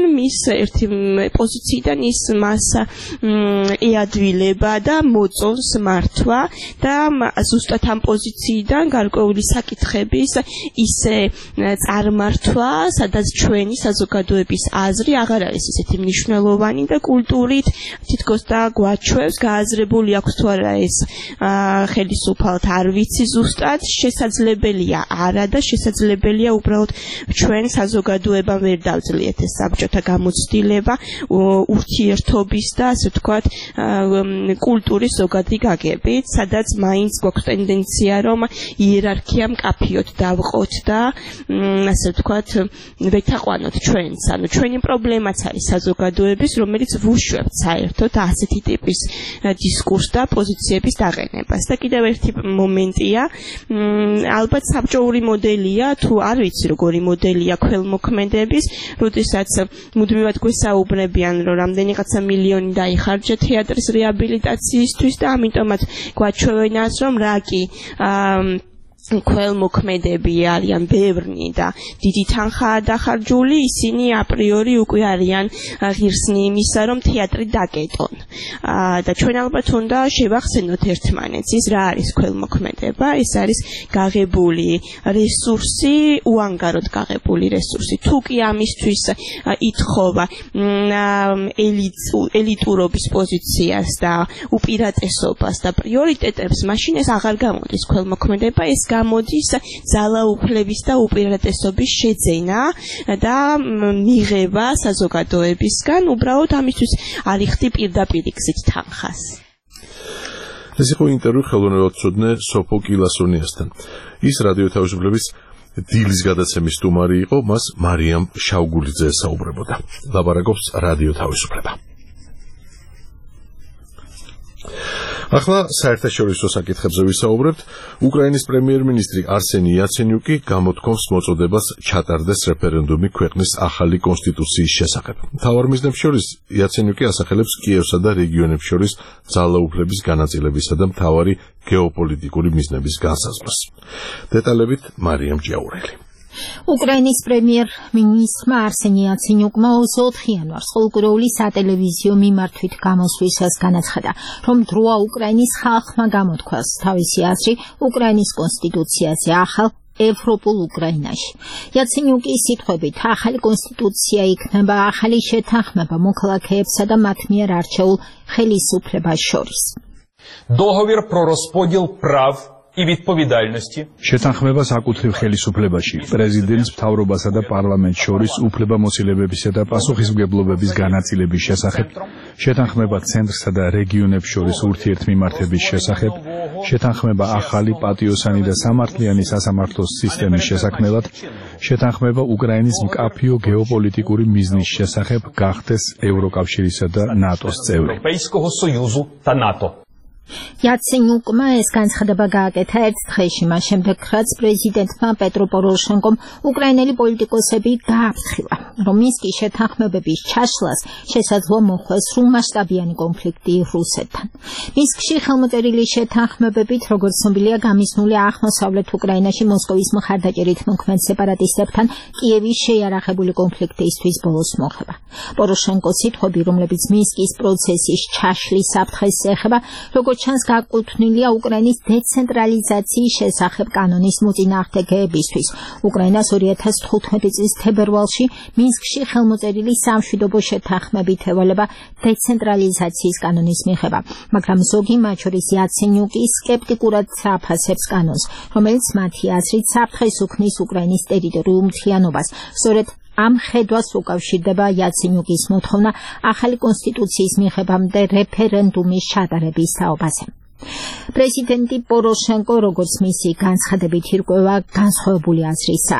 ის მას ეადვილება და მოწონს მართვა და ზუსტად ამ პოზიციიდან გარკვეული საკითხების ისე წარმართვა, სადაც ჩვენი საზოგადოების აზრი აღარ არის ისეთი მნიშვნელოვანი და კულტურით თითქოს და გვაჩვევს, გააზრებული აქვს თუ არა ეს ხელისუფალთ არ ვიცი ზუსტად, შესაძლებელია არა და შესაძლებელია უბრალოდ ჩვენ საზოგადოებამ ვერ დავძლიეთ ეს საბჭოთა გამოცდილება ურთიერთობის და ასე ვთქვათ კულტურის ზოგადი გაგებით, სადაც მაინც გვაქვს ტენდენცია რომ იერარქია მკაფიოდ დავყოთ და ასე ვთქვათ ვეთაყვანოთ ჩვენს, ანუ ჩვენი პრობლემაც არის საზოგადოების, რომელიც ვუშვებთ საერთოდ ასეთი ტიპის დისკურს და პოზიციების დაყენებას. და კიდევ ერთი მომენტია, ალბათ საბჭოური მოდელია, თუ არ ვიცი როგორი მოდელია ქველმოქმედების, როდესაც მუდმივად გვესაუბრებიან, რომ რამდენიღაცა მილიონი დაიხარჯა თეატრის რეაბილიტაციისთვის და ამიტომაც გვაჩვევენას, რომ რა კი ქველმოქმედები არიან ბევრნი და დიდი თანხაა დახარჯული, ისინი აპრიორი უკვე არიან ღირსნი იმისა, რომ თეატრი დაკეტონ. და ჩვენ ალბათ უნდა შევახსენოთ ერთმანეთს, ის რა არის ქველმოქმედება, ეს არის გაღებული რესურსი, უანგაროდ გაღებული რესურსი. თუ კი ამისთვის ითხოვა ელიტურობის პოზიციას და უპირატესობას და პრიორიტეტებს, მაშინ ეს აღარ გამოდის ქველმოქმედება, ეს გამოდის ძალაუფლების და უპირატესობის შეძენა და მიღება საზოგადოებისგან, უბრალოდ ამისთვის არ იხდი პირდაპირ გზით თანხას. ეს იყო ინტერვიუ ხელოვნებაცოდნე სოფო კილასონიასთან. ის რადიო თავისუფლების დილის გადაცემის სტუმარი იყო, მას მარიამ შავგულიძე ესაუბრებოდა. ლაპარაკობს რადიო თავისუფლება. ახლა საერთაშორისო საკითხებზე ვისაუბრებთ. უკრაინის პრემიერ-მინისტრი არსენი იაცენიუკი გამოთქვამს მოწოდებას ჩატარდეს რეფერენდუმი ქვეყნის ახალი კონსტიტუციის შესახებ. მთავარ მიზნებს შორის იაცენიუკი ასახელებს კიევსა და რეგიონებს შორის ძალაუფლების განაწილებისა და მთავარი გეოპოლიტიკური მიზნების განსაზღვრას. დეტალებით მარიამ ჯიაურელი. უკრაინის პრემიერ-მინისტრმა არსენ იაცენიუკმა 24 იანვარს ყოველკვირეული სატელევიზიო მიმართვით გამოსვლისას განაცხადა, რომ დროა უკრაინის ხალხმა გამოთქვას თავისი აზრი უკრაინის კონსტიტუციაზე ახალ ევროპულ უკრაინაში. იაცენიუკის სიტყვებით, ახალი კონსტიტუცია იქნება ახალი შეთანხმება მოქალაქეებსა და მათ მიერ არჩეულ ხელისუფლებას შორის. Договір про розподіл прав і відповідальності. შეთანხმება საკუთრივ ხელისუფლებაში, პრეზიდენტს, მთავრობასა და პარლამენტს შორის უფლებამოსილებებისა და პასუხისმგებლობების განაწილების შესახებ, შეთანხმება ცენტრსა და რეგიონებს შორის ურთიერთმიმართების შესახებ, შეთანხმება ახალი პატიოსანი და სამართლიანი სასამართლოს სისტემის შესაქმნელად, შეთანხმება უკრაინის მკაფიო გეოპოლიტიკური მიზნის შესახებ გახდეს ევროკავშირისა და ნატოს წევრი. Європейського Союзу та НАТО. Яценюкმა ეს განცხადება გააკეთა ერთ დღეში, მას შემდეგ რაც პრეზიდენტმა პეტრო პოროშენკომ უკრაინელი პოლიტიკოსები გააფრთხილა, რომ მინსკის შეთანხმებების ჩაშლას შესაძლოა მოხვდეს სრულმასშტაბიანი კონფლიქტი რუსეთთან. მინსკში ხელმოწერილი შეთანხმებებით, როგორც ცნობილია, გამიზნული აღმოსავლეთ უკრაინაში მოსკოვის მხარდაჭერით მოქმედ სეპარატისტებთან კიევის შეიარაღებული კონფლიქტისთვის ბოლოს მოხება. პოროშენკოს სიტყვები, რომლებიც მინსკის პროცესის ჩაშლის საფრთხეს ეხება, როგორც ჩანს გაკუთვნილია უკრაინის დეცენტრალიზაციის შესახებ კანონის მოწინააღმდეგეებისთვის. უკრაინას 2015 წლის თებერვალში მინსკში ხელმოწერილი სამშვიდობო შეთანხმებით ევალება დეცენტრალიზაციის კანონის მიღება, მაგრამ ზოგი, მათ შორის იაცენიუკი, სკეპტიკურად აფასებს კანონს, რომელიც მათი აზრით საფრთხეს უქმნის უკრაინის ტერიტორიულ მთლიანობას. სწორედ ამ ხედვას უკავშირდება იაცენიუკის მოთხოვნა ახალი კონსტიტუციის მიღებამდე რეფერენდუმის ჩატარების საუბაზე. პრეზიდენტი პოროშენკო, როგორც მისი განცხადებით ირკვევა, განსხვავებული აზრისაა.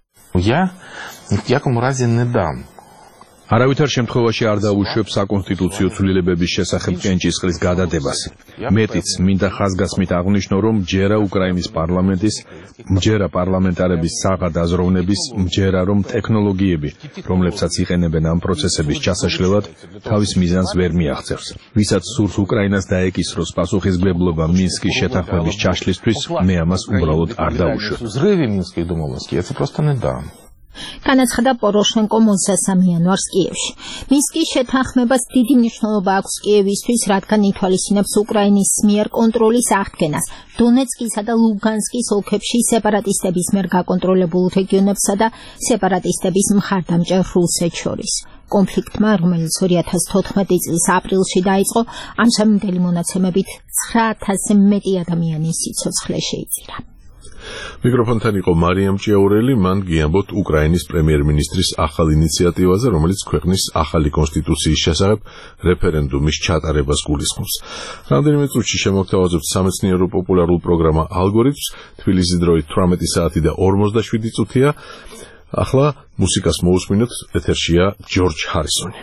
Я ни в яком разе не дам. არავითარ შემთხვევაში არ დაუშვებს საკონსტიტუციო ცვლილებების შესახებ კენჭისყრის გადადებას. მეტიც, მინდა ხაზგასმით აღვნიშნო, რომ ჯერა უკრაინის პარლამენტის, მჯერა პარლამენტარების საღად აზროვნების, მჯერა რომ ტექნოლოგიები, რომლებსაც იყენებენ ამ პროცესების ჩასაშლელად, თავის მიზანს ვერ მიაღწევს. ვისაც სურს უკრაინას დაეკისროს პასუხისმგებლობა მინსკის შეთანხმების ჩაშლისთვის, მე ამას უბრალოდ არ დაუშვებ. Взрыве Минских домовленностей я это просто не дам. განაცხადა პოროშენკო 23 იანვარს კიევში. მინსკის შეთანხმებას დიდი მნიშვნელობა აქვს კიევისთვის, რადგან ითვალისწინებს უკრაინის მიერ კონტროლის აღდგენას დონეცკისა და ლუგანსკის ოლქებში სეპარატისტების მიერ გაკონტროლებულ რეგიონებსა და სეპარატისტების მხარდამჭერ რუსეთს შორის. კონფლიქტმა, რომელიც 2014 წლის აპრილში დაიწყო, ამჟამინდელი მონაცემებით 9000-ზე მეტი ადამიანის სიცოცხლე შეიწირა. მიკროფონთან იყო მარიამ ჭიაურელი, მან გიამბოთ უკრაინის პრემიერ-მინისტრის ახალ ინიციატივაზე, რომელიც ქვეყნის ახალი კონსტიტუციის შესახებ რეფერენდუმის ჩატარებას გულისხმობს. რამდენიმე წუთში შემოგთავაზებთ სამეცნიერო პოპულარულ პროგრამა ალგორითმს, თბილისის დროით 18 საათი და 47 წუთია. ახლა მუსიკას მოусმინოთ, ეთერშია ჯორჯ ჰარისონი.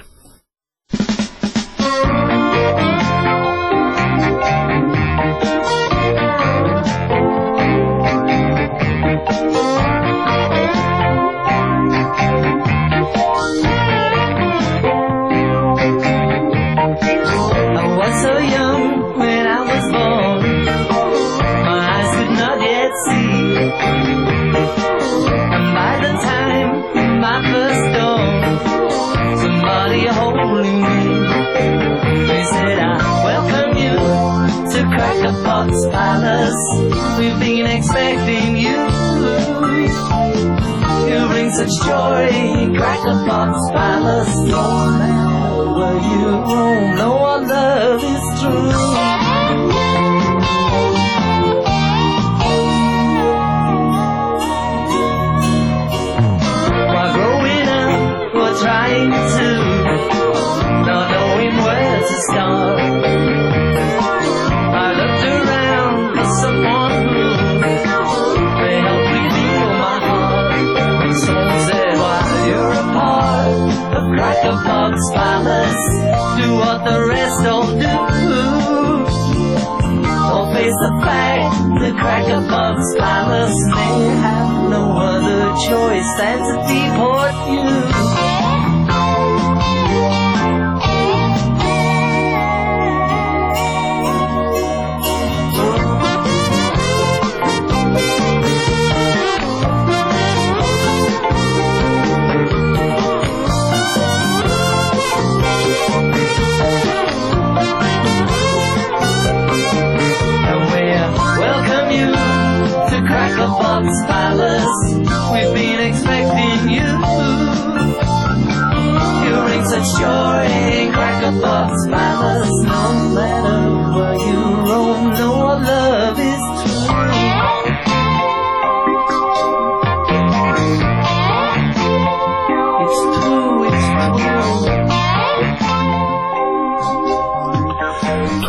Palace, we've been expecting you. You bring such joy, Cracker Box Palace. No matter where you roam, no one love is true. While growing up, we're trying to, not knowing where to start. Someone who may help reveal my heart. Someone said, while you're a part of Cracker Box Palace, do what the rest don't do. Don't face the fact that Cracker Box Palace may have no other choice than to deport you. Box Palace, we've been expecting you.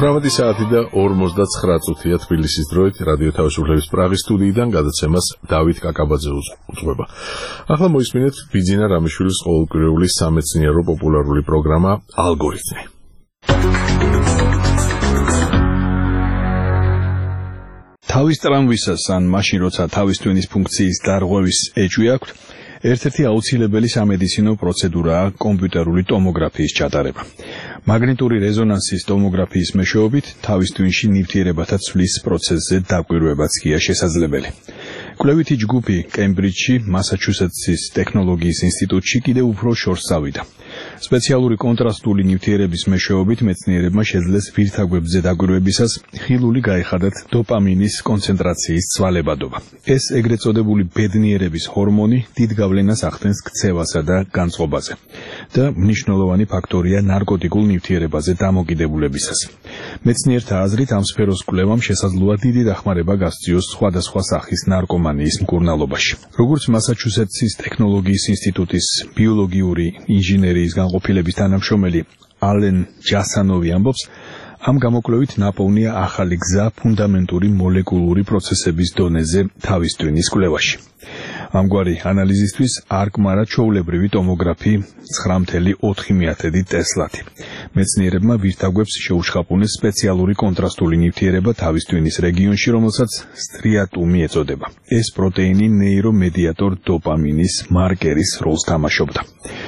18 საათი და 59 წუთია თბილისის დროით რადიო თავისუფლების პრაღის სტუდიიდან გადაცემას დავით კაკაბაძე უძღვება. ახლა მოისმინეთ ბიძინა რამიშვილის ყოველკვირეული სამეცნიერო პოპულარული პროგრამა ალგორითმი. თავის ტრამვისას ან მაშინ როცა თავის ტვინის ფუნქციის დარღვევის ეჭვი აქვთ, ერთ-ერთი აუცილებელი სამედიცინო პროცედურაა კომპიუტერული ტომოგრაფიის ჩატარება. მაგნიტური რეზონანსის ტომოგრაფიის მეშვეობით თავის ტვინში ნივთიერებათა ცვლის პროცესზე დაკვირვებაც კი შესაძლებელი. კვლევითი ჯგუფი კემბრიჯში, მასაჩუსეტსის ტექნოლოგიის ინსტიტუტში კიდევ უფრო შორს წავიდა. სპეციალური კონტრასტული ნივთიერების მეშვეობით მეცნიერებმა შეძლეს ვირთაგვებზე დაკვირვებისას ხილული გაეხადათ დოპამინის კონცენტრაციის ცვალებადობა. ეს ეგრეთ წოდებული ბედნიერების ჰორმონი დიდ გავლენას ახდენს ქცევასა და განწყობაზე და მნიშვნელოვანი ფაქტორია ნარკოტიკულ ნივთიერებაზე დამოკიდებულებისას. მეცნიერთა აზრით ამ სფეროს კვლევამ შესაძლოა დიდი დახმარება გასწიოს სხვადასხვა სახის ნარკომანიის მკურნალობაში. როგორც მასაჩუსეტსის ტექნოლოგიის ინსტიტუტის ბიოლოგიური ინჟინერიის განყოფილების თანამშრომელი ალენ ჯასანოვი ამბობს, ამ გამოკვლევით ნაპოვნია ახალი გზა ფუნდამენტური მოლეკულური პროცესების დონეზე თავის ტვინის კვლევაში. ამგვარი ანალიზისთვის არკმარა ჩვეულებრივი ტომოგრაფი 9.4 ტესლათი. მეცნიერებმა ვირთაგვებს შეუშხაპუნეს სპეციალური კონტრასტული ნივთიერება თავის ტვინის რეგიონში, რომელსაც სტრიატუმი ეწოდება. ეს პროტეინი ნეირომედიატორ დოპამინის მარკერის როლს თამაშობდა.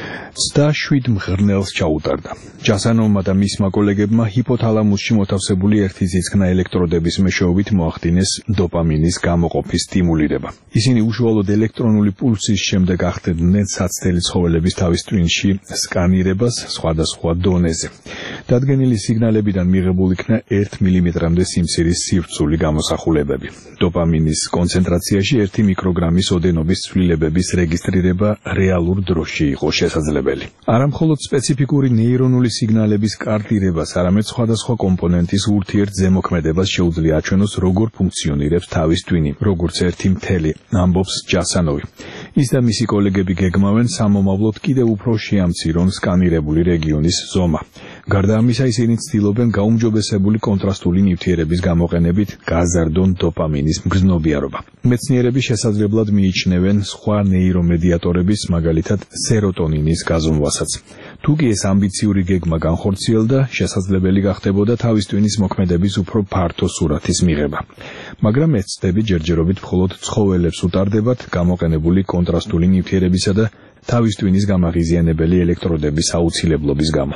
27 მღრნელს ჩაუტარდა. ჯასანოვმა და მისმა კოლეგებმა ჰიპოთალამუსში მოთავსებული ერთი ძიძქნა ელექტროდების მეშვეობით მოახდინეს დოპამინის გამოყოფის სტიმულირება. ისინი უშუალოდ ელექტრონული პულსის შემდეგ ახდენდნენ საცდელი ცხოველების თავის ტვინში სკანირებას სხვადასხვა დონეზე. დადგენილი სიგნალებიდან მიღებულ იქნა 1 მმ-მდე სიმცირის სივრცული გამოსახულებები. დოპამინის კონცენტრაციაში 1 მიკროგრამის ოდენობის ცვლილებების რეგისტრირება რეალურ დროში იყო შესაძლებელი. არა მხოლოდ სპეციფიკური ნეირონული სიგნალების კარტირებას, არამედ სხვადასხვა კომპონენტის ურთიერთზემოქმედებას შეუძლია აჩვენოს, როგორ ფუნქციონირებს თავის ტვინი, როგორც ერთი მთელი, ამბობს ჯასანოვი. ის და მისი კოლეგები გეგმავენ სამომავლოდ კიდევ უფრო შეამცირონ სკანირებული რეგიონის ზომა. გარდა ამისა, ისინი ცდილობენ გაუმჯობესებული კონტრასტული ნივთიერების გამოყენებით გაზარდონ დოპამინის მგრძნობიარობა. მეცნიერები შესაძლებლად მიიჩნევენ სხვა ნეირომედიატორების, მაგალითად სეროტონინის გაზომვასაც. თუ კი ეს ამბიციური გეგმა განხორციელდა, შესაძლებელი გახდებოდა თავის ტვინის მოქმედების უფრო ფართო სურათის მიღება. მაგრამ ეცდები ჯერჯერობით მხოლოდ ცხოველებს უტარდებათ გამოყენებული კონტრასტული ნივთიერებისა და თავის ტვინის გამაღიზიანებელი ელექტროდების აუცილებლობის გამო.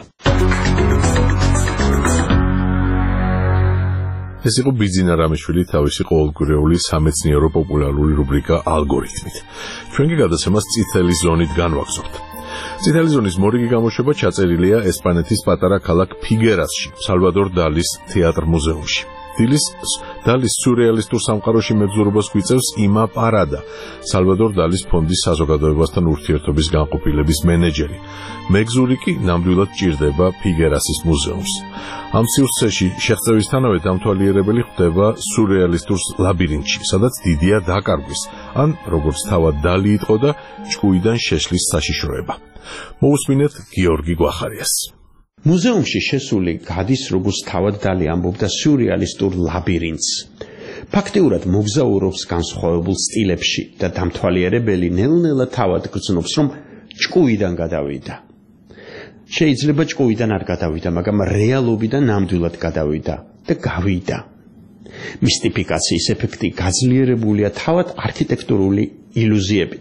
ეს იყო ბიძინა რამიშვილი თავისი ყოველკვირეული სამეცნიერო პოპულარული რუბრიკა ალგორითმით. ჩვენ კი გადაცემას წითელი ზონით განვაგზავნებთ. წითელი ზონის მორიგი გამოშვება ჩაწერილია ესპანეთის პატარა ქალაქ ფიგერასში, სალვადორ დალის თეატრ მუზეუმში. დალის სურეალისტურ სამყაროში მებრძოლობას გვიწევს იმა პარადა, სალვადორ დალის ფონდის საზოგადოებასთან ურთიერთობის განყოფილების მენეჯერი. მეგზური კი ნამდვილად ჭირდება ფიგერასის მუზეუმს. ამ სივრცეში შეღწევისთანავე დამთვალიერებელი ხვდება სურეალისტურ ლაბირინთში, სადაც დიდია დაკარგვის, ან როგორც თავად დალი იტყოდა, ჭკუიდან შეშლის საშიშროება. მოусმინეთ გიორგი გვახარიას. მუზეუმში შესული გადის, როგორც თავად დალი ამბობდა, სიურეალისტურ ლაბირინთს. ფაქტიურად მოგზაურობს განსხვავებულ სტილებში და დამთვალიერებელი ნელ-ნელა თავად გრძნობს, რომ ჭკუიდან გადავიდა. შეიძლება ჭკუიდან არ გადავიდა, მაგრამ რეალობიდან ნამდვილად გადავიდა და გავიდა. მისტიფიკაციის ეფექტი გაძლიერებულია თავად არქიტექტურული ილუზიებით.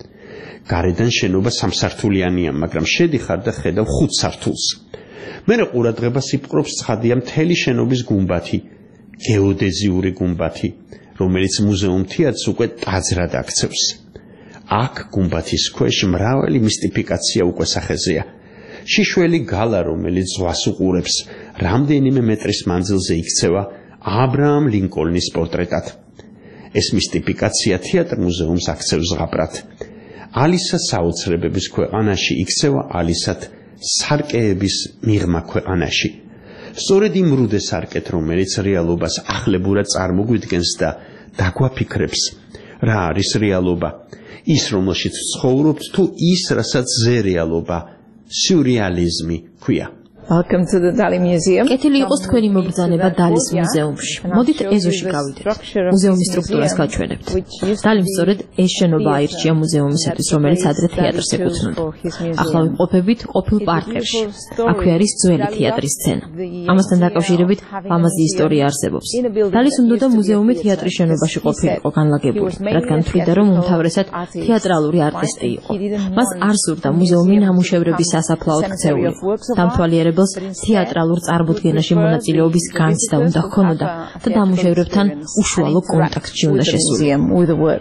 გარედან შენობა სამსართულიანია, მაგრამ შედიხარ და ხედავ 5 სართულს. მერე ყურადღებას იპყრობს ცხადია მთელი შენობის გუმბათი, გეოდეზიური გუმბათი, რომელიც მუზეუმ თეატრს უკვე ტაძრად აქცევს. აქ გუმბათის ქვეშ მრავალი მისტიფიკაცია უკვე სახეზეა. შიშველი გალა, რომელიც ზღვას უყურებს, რამდენიმე მეტრის მანძილზე იქცევა აბრაამ ლინკოლნის პორტრეტად. ეს მისტიფიკაცია თეატრ მუზეუმს აქცევს ზღაპრად. ალისა საოცრებების ქვეყანაში იქცევა ალისად სარკეების მიღმა ქვეყანაში. სწორედ იმ რუდეს სარკეთ, რომელიც რეალობას ახლებურად წარმოგვიდგენს და დაგვაფიქრებს, რა არის რეალობა, ის რომელშიც ცხოვრობთ, თუ ის, რასაც ზე რეალობა, სიურეალიზმი ქვია. Welcome to the Dali Museum. კეთილი იყოს თქვენი მობრძანება დალის მუზეუმში. მოდით ეზოში გავიდეთ. მუზეუმის სტრუქტურას გაჩვენებთ. დალიმ სწორედ ეს შენობა აირჩია მუზეუმისათვის, რომელიც ადრე თეატრს ეკუთვნოდა. ახლა ვიმყოფებით ყოფილ პარკერში. აქვე არის ძველი თეატრის სცენა. ამასთან დაკავშირებით ლამაზი ისტორია არსებობს. დალის უნდა მუზეუმი თეატრის შენობაში ყოფილიყო განლაგებული, რადგან თვლიდა, რომ უმთავრესად თეატრალური არტისტი იყო. მას არ სურდა მუზეუმი ნამუშევრების სასაფლაოდ ქცეულიყო. დამთვალიერებელს თეატრალურ წარმოდგენაში მონაწილეობის განცდა უნდა ჰქონოდა და ნამუშევრებთან უშუალო კონტაქტში უნდა შესულიყო.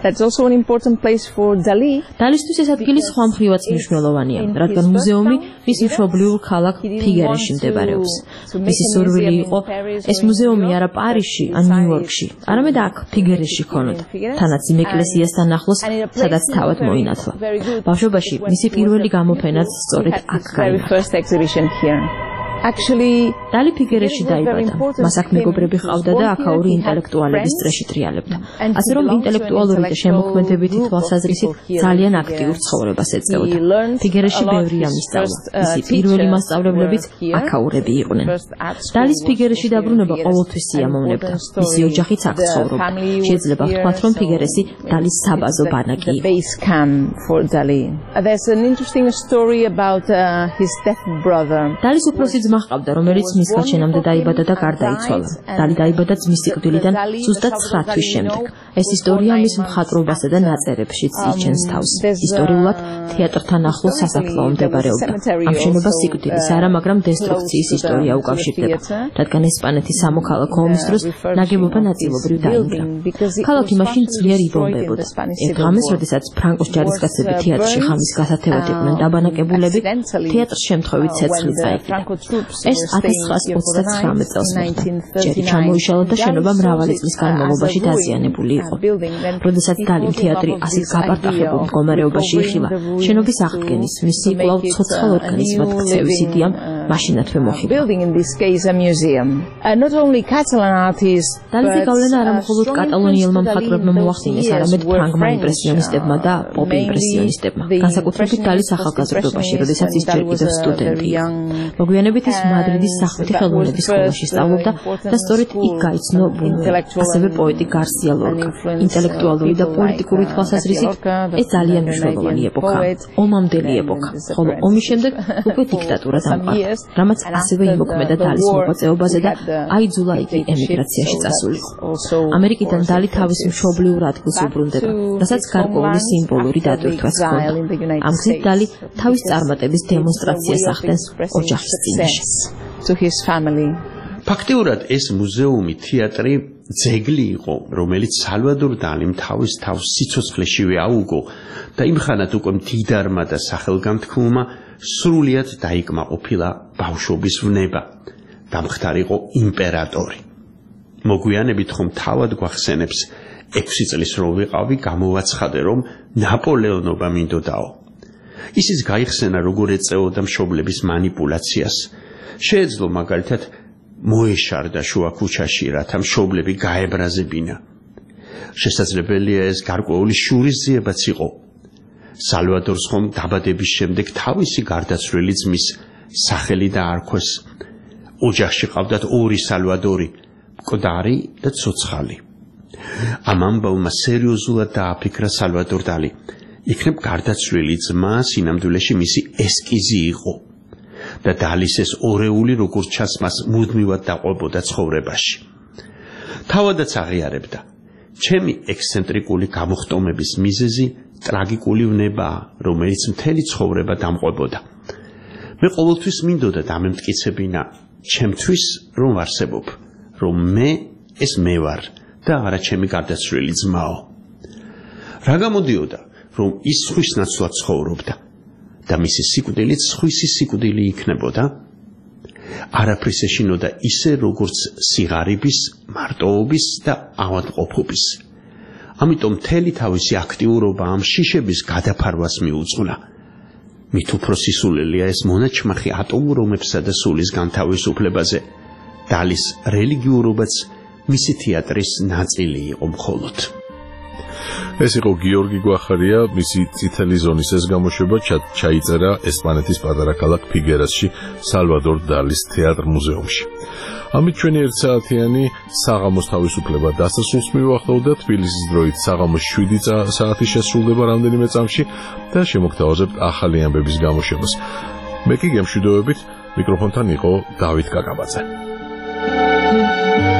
დალისთვის ეს ადგილი სხვა მხრივაც მნიშვნელოვანია, რადგან მუზეუმი მის მშობლიურ ქალაქ ფიგერეში მდებარეობს. მისი სურვილი იყო ეს მუზეუმი არა პარიზში ან ნიუ-იორკში, არამედ აქ ფიგერეში ჰქონოდა, თანაც იმ ეკლესიასთან ახლოს, სადაც თავად მოინათლა. ბავშვობაში მისი პირველი გამოფენაც სწორედ აქ გაიმართა. დალი ფიგერეში დაიბადა. მას აქ მეგობრები ჰყავდა და აქაური ინტელექტუალების წრეში ტრიალებდა. ასე რომ ინტელექტუალური და შემოქმედებითი თვალსაზრისით ძალიან აქტიურ ცხოვრებას ეწეოდა. ფიგერეში ბევრია მისწავლა. მისი პირველი მასწავლებლებიც აქაურები იყვნენ. დალის ფიგერეში დაბრუნება ყოველთვის სიამოვნებდა. მისი ოჯახიც აქ ცხოვრობდა. შეიძლება ვთქვათ, რომ ფიგერესი დალის საბაზო ბანაკი იყო. დალის უფროსი ძმა ჰყავდა, რომელიც მის გაჩენამდე დაიბადა და გარდაიცვალა. დალი დაიბადა ძმის სიკვდილიდან ზუსტად 9 თვის შემდეგ. ეს ისტორია მის მხატვრობასა და ნაწერებშიც იჩენს თავს. ისტორიულად თეატრთან ახლოს სასაფლაო მდებარეობდა. ამ შენობას სიკვდილის არა, მაგრამ დესტრუქციის ისტორია უკავშირდება, რადგან ესპანეთის სამოქალაქო ომის დროს ნაგებობა ნაწილობრივ დაინგრა. ქალაქი მაშინ ძლიერ იბომბებოდა. ერთ ღამეს, როდესაც ფრანკოს ჯარისკაცები თეატრში ხამის გასათევად იყვნენ დაბანაკებულები, თეატრს შემთხვევით ცეცხლი წაეკიდა. ეს 1929 წელს მოხდა. ჯერი ჩამოიშალა და შენობა მრავალი წლის განმავლობაში დაზიანებული იყო. როდესაც დალიმ თეატრი ასეთ გაპარტახებულ მდგომარეობაში იხილა, შენობის აღდგენის, მისი კვლავ ცოცხალ ორგანიზმად ქცევის იდეამ მაშინათვე მოხიბლა. დალის გავლენა არა მხოლოდ კატალონიელმა მხატვრებმა მოახდინეს, არამედ ფრანგმა იმპრესიონისტებმა და პოპ იმპრესიონისტებმა. განსაკუთრებით დალის ახალგაზრდობაში, როდესაც ის ჯერ კიდევ სტუდენტი იყო. მოგვიანებით ის მადრიდის სახვითი ხელოვნების სკოლაში სწავლობდა და სწორედ იქ გაიცნო ბუნუელი, ასევე პოეტი გარსია ლორკა. ინტელექტუალური და პოლიტიკური თვალსაზრისით ეს ძალიან მნიშვნელოვანი ეპოქა, ომამდელი ეპოქა, ხოლო ომის შემდეგ უკვე დიქტატურა დამყარდა, რამაც ასევე იმოქმედა დალის მოღვაწეობაზე და აიძულა იგი ემიგრაციაში წასულიყო. ამერიკიდან დალი თავის მშობლიურ ადგილს უბრუნდება, რასაც გარკვეული სიმბოლური დატვირთვაც ჰქონდა. ამ გზით დალი თავის წარმატების დემონსტრაციას ახდენს ოჯახის წინაშე. ფაქტიურად ეს მუზეუმი თეატრი ძეგლი იყო, რომელიც სალვადორ დალიმ თავის თავს სიცოცხლეშივე აუგო და იმხანად უკვე მდიდარმა და სახელგანთქმულმა სრულიად დაიკმაყოფილა ბავშვობის ვნება. დამხდარიყო იმპერატორი. მოგვიანებით ხომ თავად გვახსენებს 6 წლის რო ვიყავი, გამოვაცხადე, რომ ნაპოლეონობა მინდოდაო. ისიც გაიხსენა, როგორ ეწეოდა მშობლების манипуляციას. შეეძლო მაგალითად მოეშარდა შუა ქუჩაში, რათა მშობლები გაებრაზებინა. შესაძლებელია ეს გარკვეული შურისძიებაც იყო. სალვადორს ხომ დაბადების შემდეგ თავისი გარდაცვლილი ძმის სახელი დაარქვეს. ოჯახში ყავდათ 2 სალვადორი, მკვდარი და ცოცხალი. ამ ამბავმა სერიოზულად დააფიქრა სალვადორ დალი. იქნებ გარდაცვლილი ძმა სინამდვილეში მისი ესკიზი იყო. და დალის ეს ორეული როგორც ჩანს მას მუდმივად დაყვებოდა ცხოვრებაში. თავადაც აღიარებდა, ჩემი ექსცენტრიკული გამოხტომების მიზეზი ტრაგიკული ვნებაა, რომელიც მთელი ცხოვრება დამყვებოდა. მე ყოველთვის მინდოდა დამემტკიცებინა ჩემთვის, რომ ვარსებობ, რომ მე ეს მე ვარ და არა ჩემი გარდაცვლილი ძმაო. რა გამოდიოდა, რომ ის სხვის ნაცვლად ცხოვრობდა და მისი სიკვდილიც სხვისი სიკვდილი იქნებოდა? არაფრის ეშინოდა ისე, როგორც სიღარიბის, მარტოობის და ავადმყოფობის. ამიტომ მთელი თავისი აქტიურობა ამ შიშების გადაფარვას მიუძღვნა. მით უფრო სისულელია ეს მონაჩმახი ატომურ ომებსა და სულის განთავისუფლებაზე. დალის რელიგიურობაც მისი თეატრის ნაწილი იყო მხოლოდ. ეს იყო გიორგი გვახარია, მისი წითელი ზონის ეს გამოშვება ჩაიწერა ესპანეთის პატარა ქალაქ ფიგერასში სალვადორ დალის თეატრ მუზეუმში. ამით ჩვენი ერთსაათიანი საღამოს თავისუფლება დასასრულს მივახტოვდა. თბილისის დროით საღამოს 7 საათი შესრულდება რამდენიმე წამში და შემოგთავაზებთ ახალი ამბების გამოშვებას. მე კი გემშვიდობებით მიკროფონთან იყო დავით კაკაბაძე.